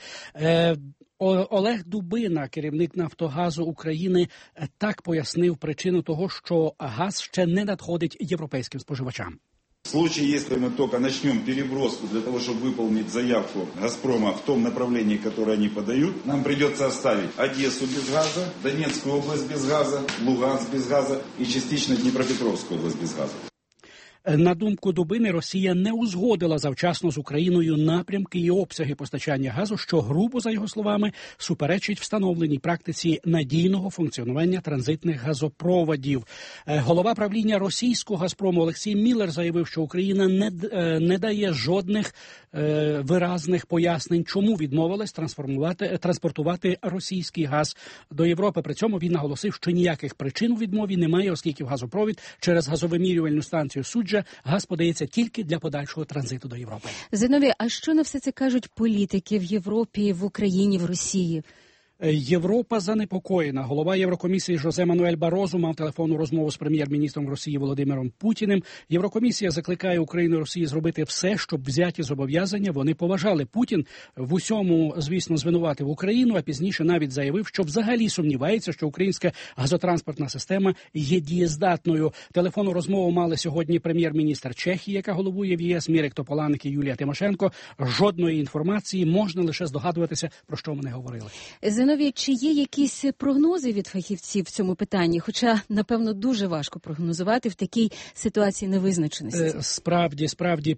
Олег Дубина, керівник «Нафтогазу» України, так пояснив причину того, що газ ще не надходить європейським споживачам.
В случае, если мы только начнем переброску для того, чтобы выполнить заявку «Газпрома» в том направлении, которое они подают, нам придется оставить Одессу без газа, Донецкую область без газа, Луганск без газа и частично Днепропетровскую область без газа.
На думку Дубини, Росія не узгодила завчасно з Україною напрямки і обсяги постачання газу, що грубо, за його словами, суперечить встановленій практиці надійного функціонування транзитних газопроводів. Голова правління російського «Газпрому» Олексій Міллер заявив, що Україна не дає жодних виразних пояснень, чому відмовилась транспортувати російський газ до Європи. При цьому він наголосив, що ніяких причин у відмові немає, оскільки в газопровід через газовимірювальну станцію «Суджа» газ подається тільки для подальшого транзиту до Європи.
Зиновій, а що на все це кажуть політики в Європі, в Україні, в Росії?
Європа занепокоєна. Голова Єврокомісії Жозе Мануель Барозу мав телефонну розмову з прем'єр-міністром Росії Володимиром Путіним. Єврокомісія закликає Україну і Росію зробити все, щоб взяті зобов'язання вони поважали. Путін в усьому, звісно, звинуватив Україну, а пізніше навіть заявив, що взагалі сумнівається, що українська газотранспортна система є дієздатною. Телефонну розмову мали сьогодні прем'єр-міністр Чехії, яка головує в ЄС, Мірек Тополаник і Юлія Тимошенко. Жодної інформації, можна лише здогадуватися, про що вони говорили.
Зиновій, чи є якісь прогнози від фахівців в цьому питанні? Хоча, напевно, дуже важко прогнозувати в такій ситуації невизначеності.
Справді,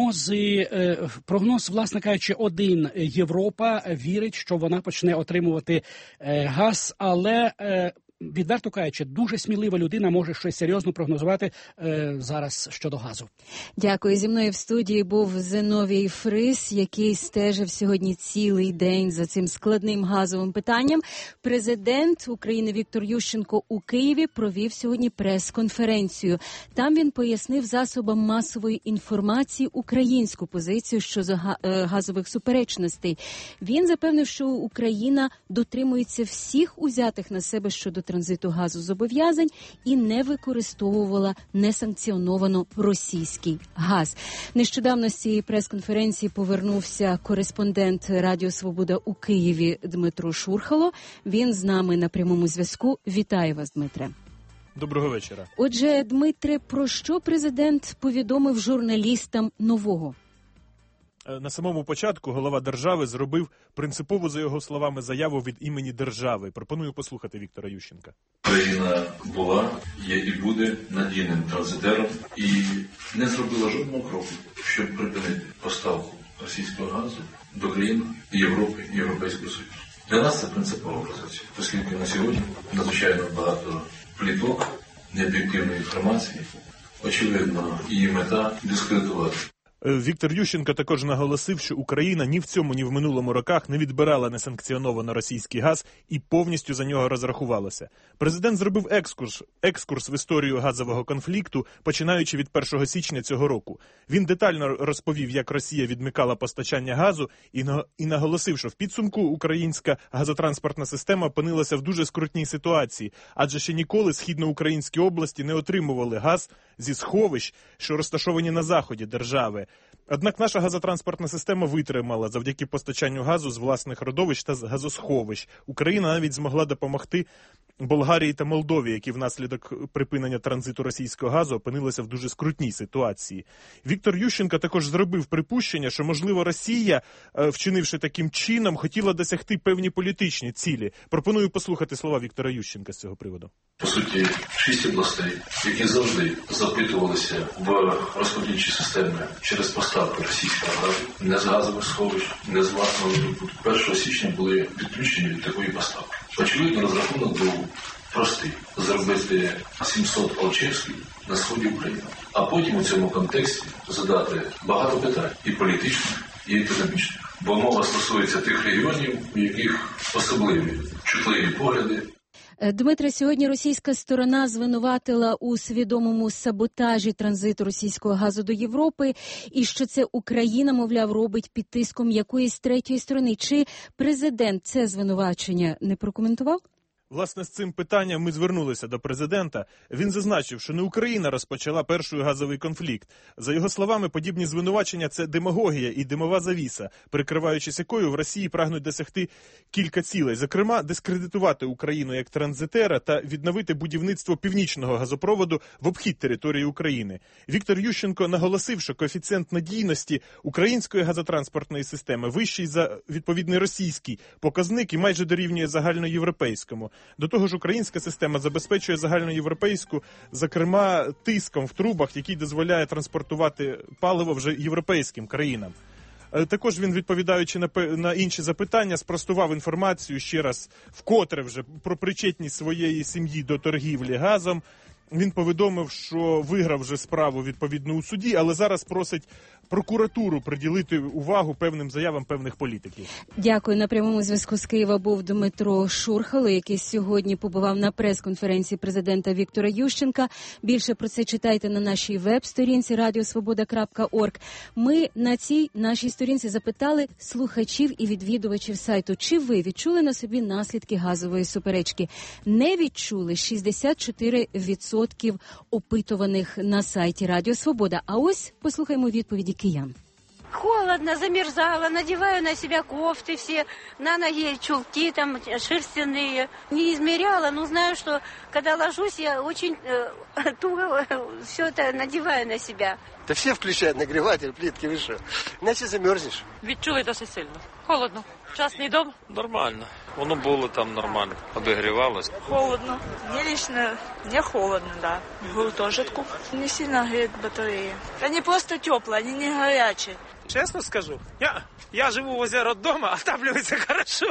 прогноз, власне кажучи, один. Європа вірить, що вона почне отримувати газ, але... Відверто кажучи, дуже смілива людина може щось серйозно прогнозувати зараз щодо газу.
Дякую. Зі мною в студії був Зиновій Фрис, який стежив сьогодні цілий день за цим складним газовим питанням. Президент України Віктор Ющенко у Києві провів сьогодні прес-конференцію. Там він пояснив засобам масової інформації українську позицію щодо газових суперечностей. Він запевнив, що Україна дотримується всіх узятих на себе щодо транзиту газу зобов'язань і не використовувала несанкціоновано російський газ. Нещодавно з цієї прес-конференції повернувся кореспондент Радіо Свобода у Києві Дмитро Шурхало. Він з нами на прямому зв'язку. Вітаю вас, Дмитре.
Доброго вечора.
Отже, Дмитре, про що президент повідомив журналістам нового?
На самому початку голова держави зробив принципову, за його словами, заяву від імені держави. Пропоную послухати Віктора Ющенка.
Україна була, є і буде надійним транзитером і не зробила жодного кроку, щоб припинити поставку російського газу до країн Європи і Європейського Союзу. Для нас це принципова позиція, оскільки на сьогодні надзвичайно багато пліток, необ'єктивної інформації, очевидно, її мета – дискредитувати.
Віктор Ющенко також наголосив, що Україна ні в цьому, ні в минулому роках не відбирала несанкціоновано російський газ і повністю за нього розрахувалася. Президент зробив екскурс в історію газового конфлікту, починаючи від 1 січня цього року. Він детально розповів, як Росія відмикала постачання газу і наголосив, що в підсумку українська газотранспортна система опинилася в дуже скрутній ситуації, адже ще ніколи східноукраїнські області не отримували газ зі сховищ, що розташовані на заході держави. Однак наша газотранспортна система витримала завдяки постачанню газу з власних родовищ та з газосховищ. Україна навіть змогла допомогти Болгарії та Молдові, які внаслідок припинення транзиту російського газу опинилися в дуже скрутній ситуації. Віктор Ющенко також зробив припущення, що, можливо, Росія, вчинивши таким чином, хотіла досягти певні політичні цілі. Пропоную послухати слова Віктора Ющенка з цього приводу.
По суті, 6 областей, які завжди запитувалися в розподільчі системи через поставки російського газу, не з газових сховищ, не з власного видобутку. 1 січня були відключені від такої поставки. Очевидно, розрахунок був простий – зробити 700 Алчевських на сході України. А потім у цьому контексті задати багато питань – і політичних, і економічних. Бо мова стосується тих регіонів, у яких особливі, чутливі погляди.
Дмитре, сьогодні російська сторона звинуватила у свідомому саботажі транзиту російського газу до Європи і що це Україна, мовляв, робить під тиском якоїсь третьої сторони. Чи президент це звинувачення не прокоментував?
Власне, з цим питанням ми звернулися до президента. Він зазначив, що не Україна розпочала перший газовий конфлікт. За його словами, подібні звинувачення – це демагогія і димова завіса, прикриваючись якою в Росії прагнуть досягти кілька цілей. Зокрема, дискредитувати Україну як транзитера та відновити будівництво північного газопроводу в обхід території України. Віктор Ющенко наголосив, що коефіцієнт надійності української газотранспортної системи вищий за відповідний російський показник і майже дорівнює загальноєвропейському. До того ж, українська система забезпечує загальноєвропейську, зокрема, тиском в трубах, який дозволяє транспортувати паливо вже європейським країнам. Також він, відповідаючи на інші запитання, спростував інформацію ще раз вкотре вже про причетність своєї сім'ї до торгівлі газом. Він повідомив, що виграв вже справу відповідно у суді, але зараз просить прокуратуру приділити увагу певним заявам певних політиків.
Дякую. На прямому зв'язку з Києва був Дмитро Шурхало, який сьогодні побував на прес-конференції президента Віктора Ющенка. Більше про це читайте на нашій веб-сторінці radiosvoboda.org. Ми на цій нашій сторінці запитали слухачів і відвідувачів сайту, чи ви відчули на собі наслідки газової суперечки. Не відчули 64% опитуваних на сайті Радіо Свобода. А ось послухаймо відповіді киян.
Холодно, замерзала, надеваю на себя кофты все, на ноги чулки там шерстяные. Не измеряла, но знаю, что когда ложусь, я очень туго все это надеваю на себя.
Да все включают нагреватель, плитки, вы что? Иначе замерзнешь.
Відчули досить сильно. Холодно. Частний дом?
Нормально. Воно було там нормально. Обігрівалось.
Холодно. Мне лично не холодно, да. В гуртожитку. Не сильно греет батареи. Они просто теплые, они не горячие.
Честно скажу, я живу возле роддома, отапливается хорошо.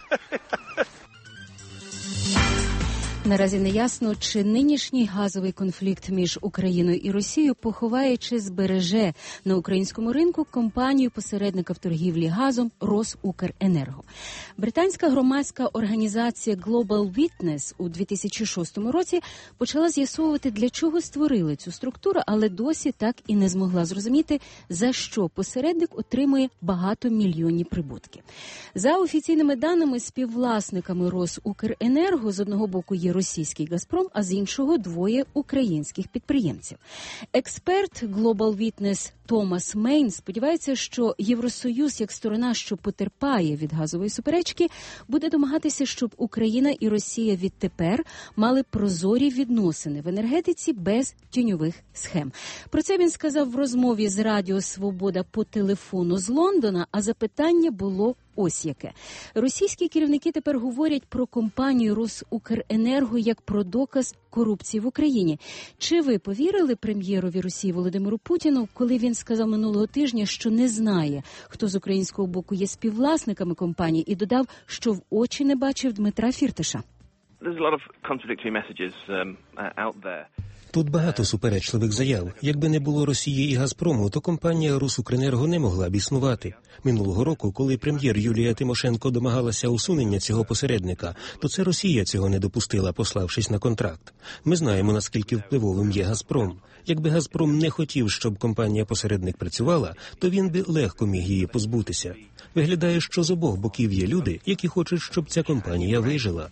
Наразі не ясно, чи нинішній газовий конфлікт між Україною і Росією поховає чи збереже на українському ринку компанію-посередника в торгівлі газом Росукренерго. Британська громадська організація Global Witness у 2006 році почала з'ясовувати, для чого створили цю структуру, але досі так і не змогла зрозуміти, за що посередник отримує багатомільйонні прибутки. За офіційними даними, співвласниками Росукренерго з одного боку є російський «Газпром», а з іншого двоє українських підприємців. Експерт Global Witness Томас Мейн сподівається, що Євросоюз, як сторона, що потерпає від газової суперечки, буде домагатися, щоб Україна і Росія відтепер мали прозорі відносини в енергетиці без тіньових схем. Про це він сказав в розмові з Радіо Свобода по телефону з Лондона, а запитання було ось яке. Російські керівники тепер говорять про компанію Росукренерго як про доказ корупції в Україні. Чи ви повірили прем'єрові Росії Володимиру Путіну, коли він сказав минулого тижня, що не знає, хто з українського боку є співвласниками компанії, і додав, що в очі не бачив Дмитра Фірташа?
There's a lot of contradictory messages out there.
Тут багато суперечливих заяв. Якби не було Росії і Газпрому, то компанія «Росукренерго» не могла б існувати. Минулого року, коли прем'єр Юлія Тимошенко домагалася усунення цього посередника, то це Росія цього не допустила, пославшись на контракт. Ми знаємо, наскільки впливовим є Газпром. Якби Газпром не хотів, щоб компанія-посередник працювала, то він би легко міг її позбутися. Виглядає, що з обох боків є люди, які хочуть, щоб ця компанія вижила.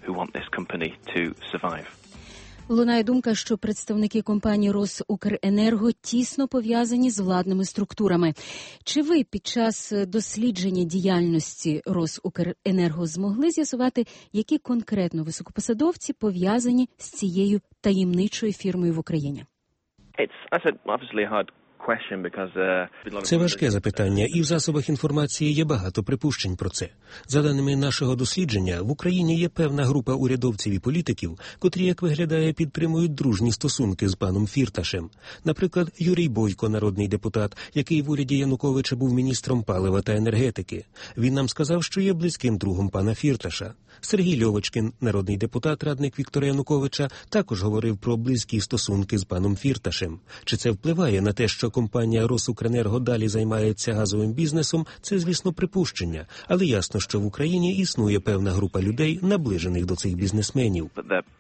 Лунає думка, що представники компанії «Росукренерго» тісно пов'язані з владними структурами. Чи ви під час дослідження діяльності «Росукренерго» змогли з'ясувати, які конкретно високопосадовці пов'язані з цією таємничою фірмою в Україні?
Це важке запитання, і в засобах інформації є багато припущень про це. За даними нашого дослідження, в Україні є певна група урядовців і політиків, котрі, як виглядає, підтримують дружні стосунки з паном Фірташем. Наприклад, Юрій Бойко, народний депутат, який в уряді Януковича був міністром палива та енергетики. Він нам сказав, що є близьким другом пана Фірташа. Сергій Льовочкін, народний депутат, радник Віктора Януковича, також говорив про близькі стосунки з паном Фірташем. Чи це впливає на те, що компанія «Росукренерго» далі займається газовим бізнесом, це, звісно, припущення. Але ясно, що в Україні існує певна група людей, наближених до цих бізнесменів.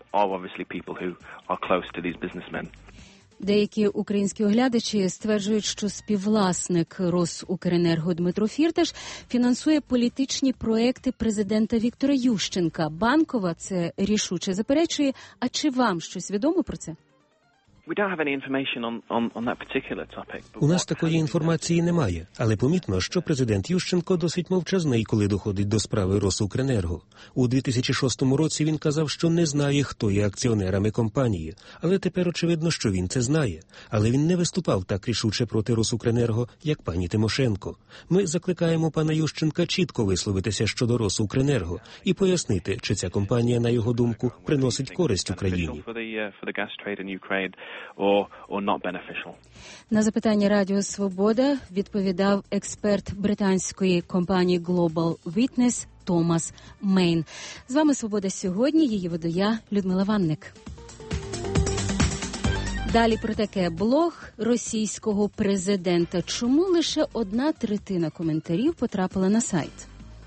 Деякі українські оглядачі стверджують, що співвласник «Росукренерго» Дмитро Фірташ фінансує політичні проекти президента Віктора Ющенка. Банкова це рішуче заперечує. А чи вам щось відомо про це?
У нас такої інформації немає, але помітно, що президент Ющенко досить мовчазний, коли доходить до справи «Росукренерго». У 2006 році він казав, що не знає, хто є акціонерами компанії, але тепер очевидно, що він це знає. Але він не виступав так рішуче проти «Росукренерго», як пані Тимошенко. Ми закликаємо пана Ющенка чітко висловитися щодо «Росукренерго» і пояснити, чи ця компанія, на його думку, приносить користь Україні.
На запитання Радіо Свобода відповідав експерт британської компанії Global Witness Томас Мейн. З вами «Свобода сьогодні», її веду я, Людмила Ванник. Далі про таке: блог російського президента. Чому лише 1/3 коментарів потрапила на сайт?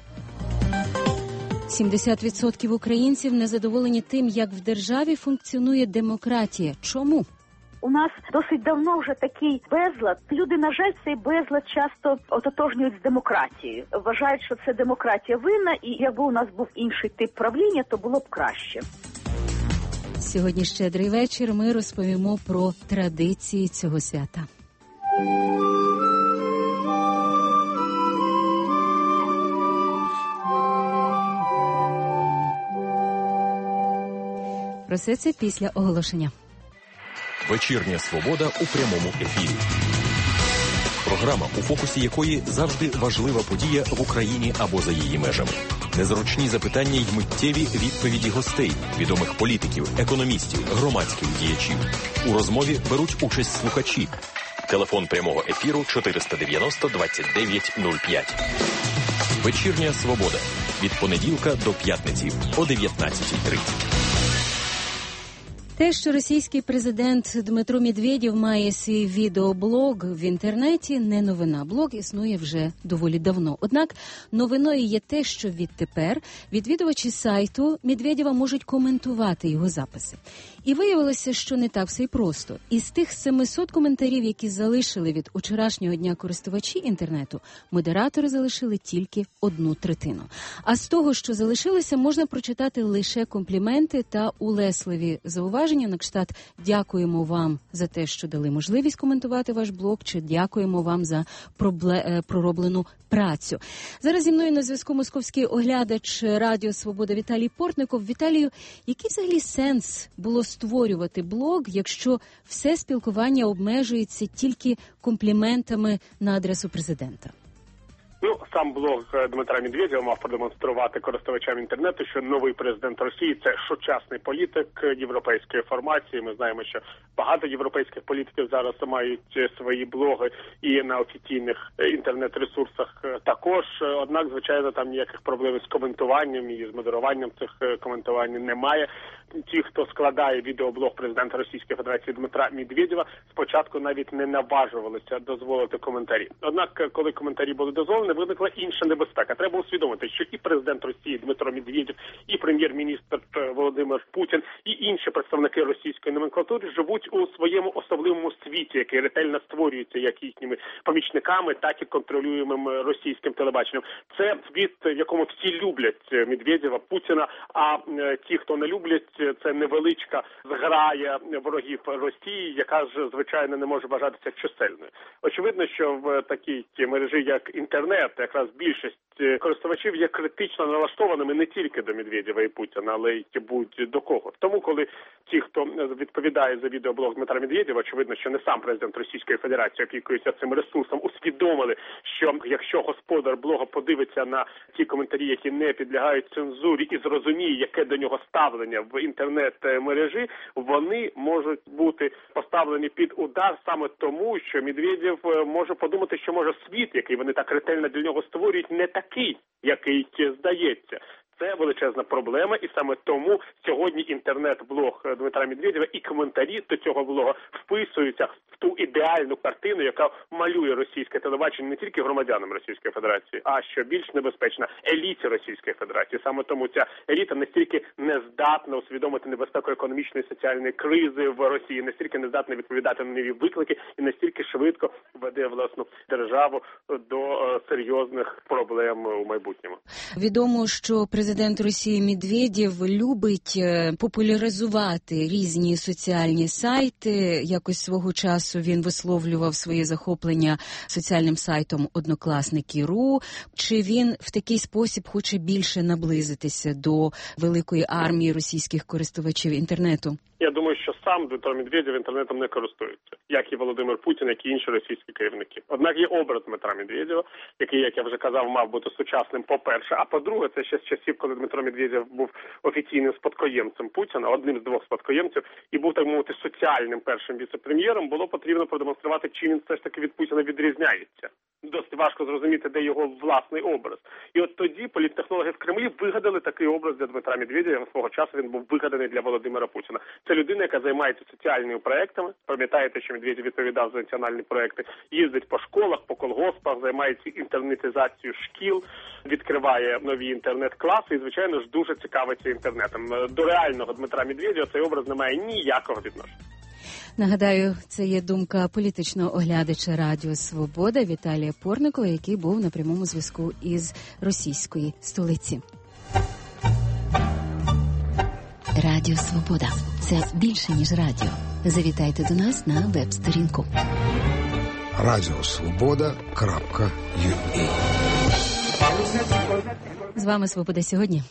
70% українців незадоволені тим, як в державі функціонує демократія. Чому?
У нас досить давно вже такий безлад. Люди, на жаль, цей безлад часто ототожнюють з демократією. Вважають, що це демократія винна, і якби у нас був інший тип правління, то було б краще.
Сьогодні щедрий вечір. Ми розповімо про традиції цього свята. Про все це після оголошення.
Вечірня свобода у прямому ефірі. Програма, у фокусі якої завжди важлива подія в Україні або за її межами. Незручні запитання й миттєві відповіді гостей, відомих політиків, економістів, громадських діячів. У розмові беруть участь слухачі. Телефон прямого ефіру 490 29 05. Вечірня свобода. Від понеділка до п'ятниці о 19:30.
Те, що російський президент Дмитро Медведєв має свій відеоблог в інтернеті, не новина. Блог існує вже доволі давно. Однак новиною є те, що відтепер відвідувачі сайту Медведєва можуть коментувати його записи. І виявилося, що не так все й просто. Із тих 700 коментарів, які залишили від вчорашнього дня користувачі інтернету, модератори залишили тільки 1/3. А з того, що залишилося, можна прочитати лише компліменти та улесливі зауваження на кшталт «Дякуємо вам за те, що дали можливість коментувати ваш блог» чи «Дякуємо вам за пророблену працю». Зараз зі мною на зв'язку московський оглядач Радіо Свобода Віталій Портников. Віталію, який взагалі сенс було створювати блог, якщо все спілкування обмежується тільки компліментами на адресу президента?
Сам блог Дмитра Медведєва мав продемонструвати користувачам інтернету, що новий президент Росії – це сучасний політик європейської формації. Ми знаємо, що багато європейських політиків зараз мають свої блоги і на офіційних інтернет-ресурсах також. Однак, звичайно, там ніяких проблем з коментуванням і з модеруванням цих коментувань немає. Ті, хто складає відеоблог президента Російської Федерації Дмитра Медведєва, спочатку навіть не наважувалися дозволити коментарі. Однак, коли коментарі були дозволені, виникла інша небезпека. Треба усвідомити, що і президент Росії Дмитро Медведєв, і прем'єр-міністр Володимир Путін, і інші представники російської номенклатури живуть у своєму особливому світі, який ретельно створюється як їхніми помічниками, так і контролюємим російським телебаченням. Це світ, в якому всі люблять Медведєва, Путіна, а ті, хто не люблять, це невеличка зграя ворогів Росії, яка ж, звичайно, не може вважатися чисельною. Очевидно, що в такій мережі, як інтернет, якраз більшість користувачів є критично налаштованими не тільки до Медведєва і Путіна, але й будь-до кого. Тому, коли ті, хто відповідає за відеоблог Дмитра Медведєва, очевидно, що не сам президент Російської Федерації опікується цим ресурсом, усвідомили, що якщо господар блога подивиться на ті коментарі, які не підлягають цензурі, і зрозуміє, яке до нього ставлення в інтернет-мережі, вони можуть бути поставлені під удар саме тому, що Медведєв може подумати, що може світ, який вони так ретельно для нього створюють, не такий, який здається. Це величезна проблема, і саме тому сьогодні інтернет-блог Дмитра Медведєва і коментарі до цього блога вписуються в ту ідеальну картину, яка малює російське телебачення не тільки громадянам Російської Федерації, а що більш небезпечна еліті Російської Федерації. Саме тому ця еліта настільки не здатна усвідомити небезпеку економічної і соціальної кризи в Росії, настільки не здатна відповідати на нові виклики і настільки швидко веде власну державу до серйозних проблем у майбутньому.
Відомо, що президент Росії Медведєв любить популяризувати різні соціальні сайти. Якось свого часу він висловлював своє захоплення соціальним сайтом Однокласники.ру. Чи він в такий спосіб хоче більше наблизитися до великої армії російських користувачів інтернету?
Я думаю, що сам Дмитро Медведєв інтернетом не користується, як і Володимир Путін, як і інші російські керівники. Однак є образ Дмитра Медведєва, який, як я вже казав, мав бути сучасним, по-перше. А по-друге, це ще з часів, коли Дмитро Медведєв був офіційним спадкоємцем Путіна, одним з двох спадкоємців, і був, так мовити, соціальним першим віце-прем'єром, було потрібно продемонструвати, чим він все ж таки від Путіна відрізняється. Досить важко зрозуміти, де його власний образ. І от тоді політтехнологи в Кремлі вигадали такий образ для Дмитра Медведєва. Свого часу він був вигаданий для Володимира Путіна. Це людина, яка займається соціальними проектами. Пам'ятаєте, що Медведєв відповідав за національні проекти. Їздить по школах, по колгоспах, займається інтернетизацією шкіл, відкриває нові інтернет-класи і, звичайно ж, дуже цікавиться інтернетом. До реального Дмитра Медведєва цей образ не має ніякого відношення.
Нагадаю, це є думка політичного оглядача Радіо Свобода Віталія Порникова, який був на прямому зв'язку із російської столиці. Радіо Свобода – це більше, ніж радіо. Завітайте до нас на веб-сторінку.
Радіосвобода.ua.
З вами «Свобода сьогодні».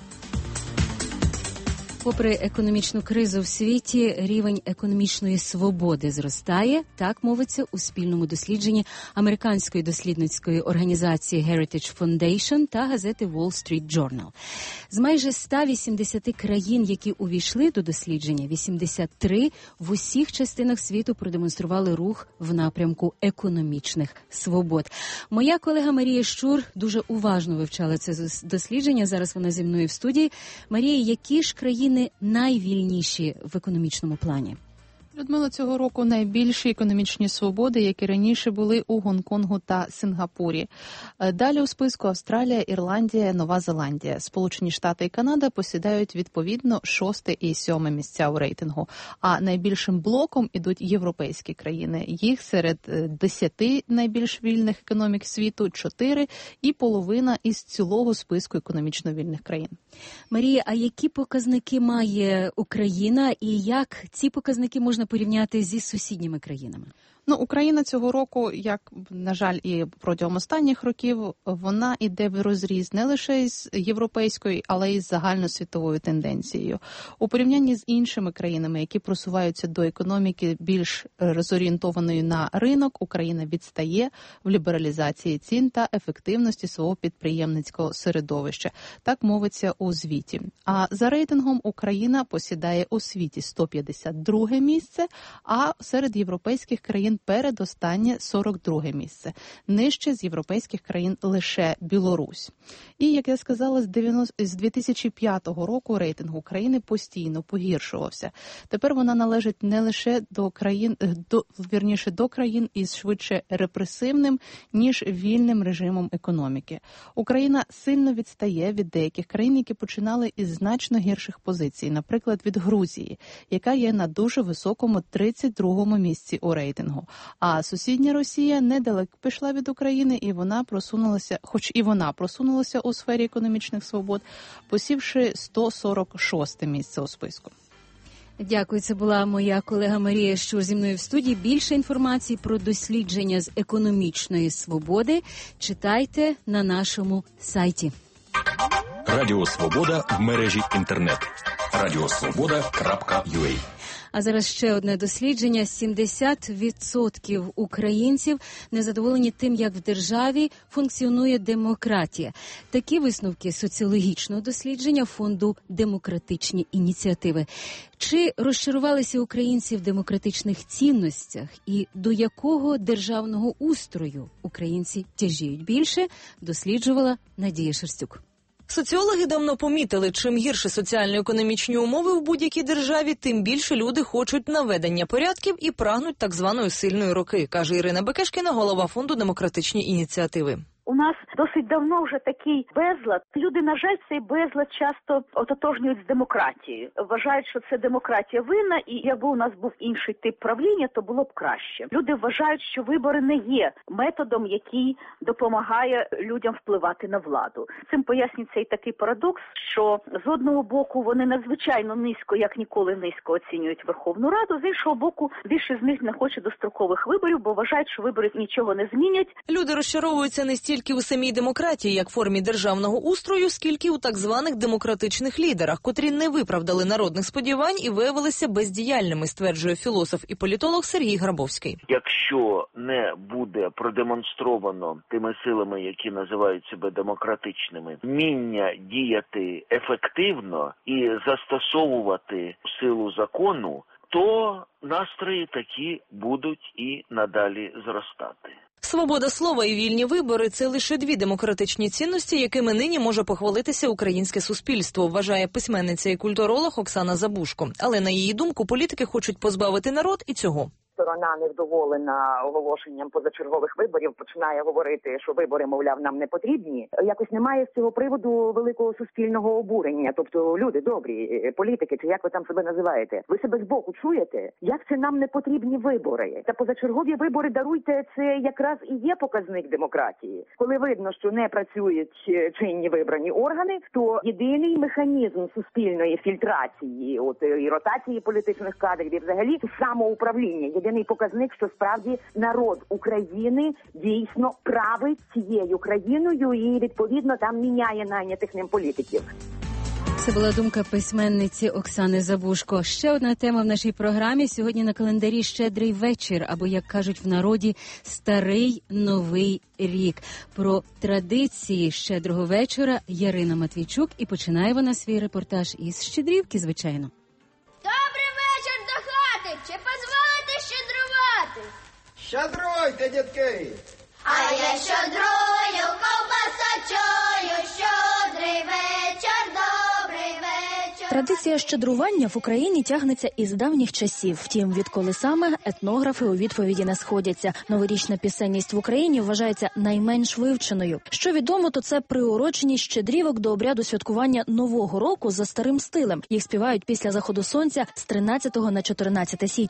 Попри економічну кризу в світі, рівень економічної свободи зростає, так мовиться у спільному дослідженні американської дослідницької організації Heritage Foundation та газети Wall Street Journal. З майже 180 країн, які увійшли до дослідження, 83 в усіх частинах світу продемонстрували рух в напрямку економічних свобод. Моя колега Марія Щур дуже уважно вивчала це дослідження. Зараз вона зі мною в студії. Марія, які ж країни найвільніші в економічному плані?
Людмила, цього року найбільші економічні свободи, які раніше були у Гонконгу та Сингапурі. Далі у списку Австралія, Ірландія, Нова Зеландія. Сполучені Штати і Канада посідають відповідно 6 і 7 місця у рейтингу. А найбільшим блоком ідуть європейські країни. Їх серед 10 найбільш вільних економік світу 4 і половина із цілого списку економічно вільних країн.
Марія, а які показники має Україна і як ці показники можна порівняти зі сусідніми країнами?
Україна цього року, як, на жаль, і протягом останніх років, вона йде в розріз не лише з європейською, але й з загальносвітовою тенденцією. У порівнянні з іншими країнами, які просуваються до економіки більш зорієнтованої на ринок, Україна відстає в лібералізації цін та ефективності свого підприємницького середовища. Так мовиться у звіті. А за рейтингом Україна посідає у світі 152 місце, а серед європейських країн передостаннє 42 місце. Нижче з європейських країн лише Білорусь. І, як я сказала, з 2005 року рейтинг України постійно погіршувався. Тепер вона належить не лише до країн із швидше репресивним, ніж вільним режимом економіки. Україна сильно відстає від деяких країн, які починали із значно гірших позицій, наприклад, від Грузії, яка є на дуже високому 32-му місці у рейтингу. А сусідня Росія недалеко пішла від України, і вона просунулася у сфері економічних свобод, посівши 146 місце у списку.
Дякую, це була моя колега Марія Щур зі мною в студії. Більше інформації про дослідження з економічної свободи читайте на нашому сайті.
Радіо Свобода в мережі інтернет. radiosvoboda.ua.
А зараз ще одне дослідження. 70% українців незадоволені тим, як в державі функціонує демократія. Такі висновки соціологічного дослідження фонду «Демократичні ініціативи». Чи розчарувалися українці в демократичних цінностях і до якого державного устрою українці тяжіють більше, досліджувала Надія Шерстюк.
Соціологи давно помітили, чим гірше соціально-економічні умови в будь-якій державі, тим більше люди хочуть наведення порядків і прагнуть так званої сильної руки, каже Ірина Бекешкіна, голова фонду «Демократичні ініціативи».
У нас досить давно вже такий безлад. Люди, на жаль, цей безлад часто ототожнюють з демократією. Вважають, що це демократія винна, і якби у нас був інший тип правління, то було б краще. Люди вважають, що вибори не є методом, який допомагає людям впливати на владу. Цим пояснюється і такий парадокс, що з одного боку вони надзвичайно низько, як ніколи низько оцінюють Верховну Раду, з іншого боку більшість з них не хоче дострокових виборів, бо вважають, що вибори нічого не змінять.
Люди розчаровуються не стільки у самій демократії, як формі державного устрою, скільки у так званих демократичних лідерах, котрі не виправдали народних сподівань і виявилися бездіяльними, стверджує філософ і політолог Сергій Грабовський.
Якщо не буде продемонстровано тими силами, які називають себе демократичними, вміння діяти ефективно і застосовувати силу закону, то настрої такі будуть і надалі зростати.
Свобода слова і вільні вибори – це лише дві демократичні цінності, якими нині може похвалитися українське суспільство, вважає письменниця і культуролог Оксана Забушко. Але, на її думку, політики хочуть позбавити народ і цього.
Сторона невдоволена оголошенням позачергових виборів починає говорити, що вибори, мовляв, нам не потрібні. Якось немає з цього приводу великого суспільного обурення. Тобто, люди добрі, політики, чи як ви там себе називаєте, ви себе збоку чуєте? Як це нам не потрібні вибори? Та позачергові вибори, даруйте, це якраз і є показник демократії. Коли видно, що не працюють чинні вибрані органи, то єдиний механізм суспільної фільтрації, і ротації політичних кадрів, і взагалі самоуправління, єдиний показник, що справді народ України дійсно править цією країною і, відповідно, там міняє найнятих ним політиків.
Це була думка письменниці Оксани Забушко. Ще одна тема в нашій програмі. Сьогодні на календарі «Щедрий вечір», або, як кажуть в народі, «Старий Новий рік». Про традиції «Щедрого вечора» Ярина Матвійчук. І починає вона свій репортаж із Щедрівки, звичайно.
Добрий вечір до хати! Чи позволите щедрувати?
Щедруйте, дітки!
А я щедрую ковбасочою, щедрий вечір, добрий вечір.
Традиція щедрування в Україні тягнеться із давніх часів. Втім, відколи саме, етнографи у відповіді не сходяться. Новорічна пісенність в Україні вважається найменш вивченою. Що відомо, то це приуроченість щедрівок до обряду святкування Нового року за старим стилем. Їх співають після заходу сонця з 13 на 14 січня.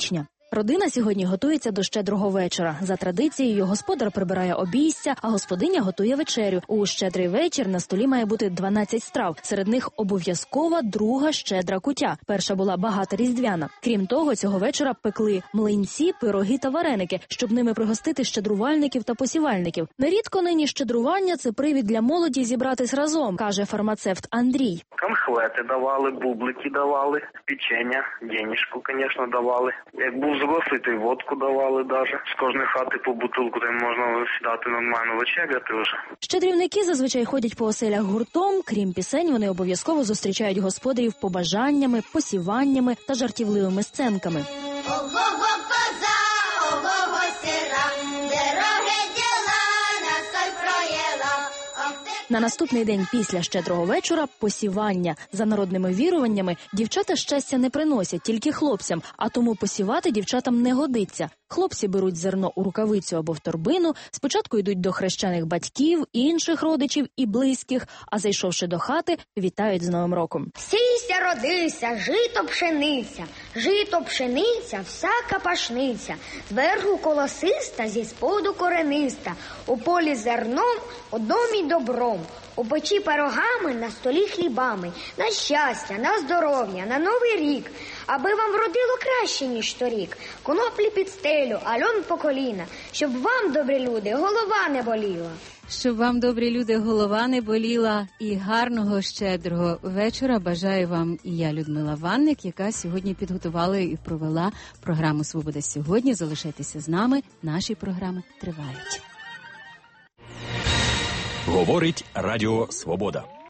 Родина сьогодні готується до щедрого вечора. За традицією, господар прибирає обійстя, а господиня готує вечерю. У щедрий вечір на столі має бути 12 страв. Серед них обов'язкова друга щедра кутя. Перша була багата різдвяна. Крім того, цього вечора пекли млинці, пироги та вареники, щоб ними пригостити щедрувальників та посівальників. Нерідко нині щедрування – це привід для молоді зібратись разом, каже фармацевт Андрій.
Конхвети давали, бублики давали, печення, денежку, звісно, давали. Як був загласити, водку давали даже. З кожної хати по бутилку, там можна сідати нормально вечеряти вже.
Щедрівники зазвичай ходять по оселях гуртом. Крім пісень, вони обов'язково зустрічають господарів побажаннями, посіваннями та жартівливими сценками.
Ого-го коза, ого-го сира, дороге діла на соль проєла.
На наступний день після щедрого вечора – посівання. За народними віруваннями, дівчата щастя не приносять, тільки хлопцям, а тому посівати дівчатам не годиться. Хлопці беруть зерно у рукавицю або в торбину, спочатку йдуть до хрещених батьків, інших родичів і близьких, а зайшовши до хати, вітають з Новим роком.
Сійся, родися, жито пшениця, всяка пашниця, зверху колосиста, зі споду корениста, у полі зерном, у домі добром, у печі пирогами, на столі хлібами, на щастя, на здоров'я, на новий рік, аби вам вродило краще, ніж торік, коноплі під стелю, а льон по коліна, щоб вам, добрі люди, голова не боліла.
Щоб вам, добрі люди, голова не боліла, і гарного щедрого вечора бажаю вам і я, Людмила Ванник, яка сьогодні підготувала і провела програму «Свобода сьогодні». Залишайтеся з нами, наші програми тривають.
Говорить Радіо Свобода.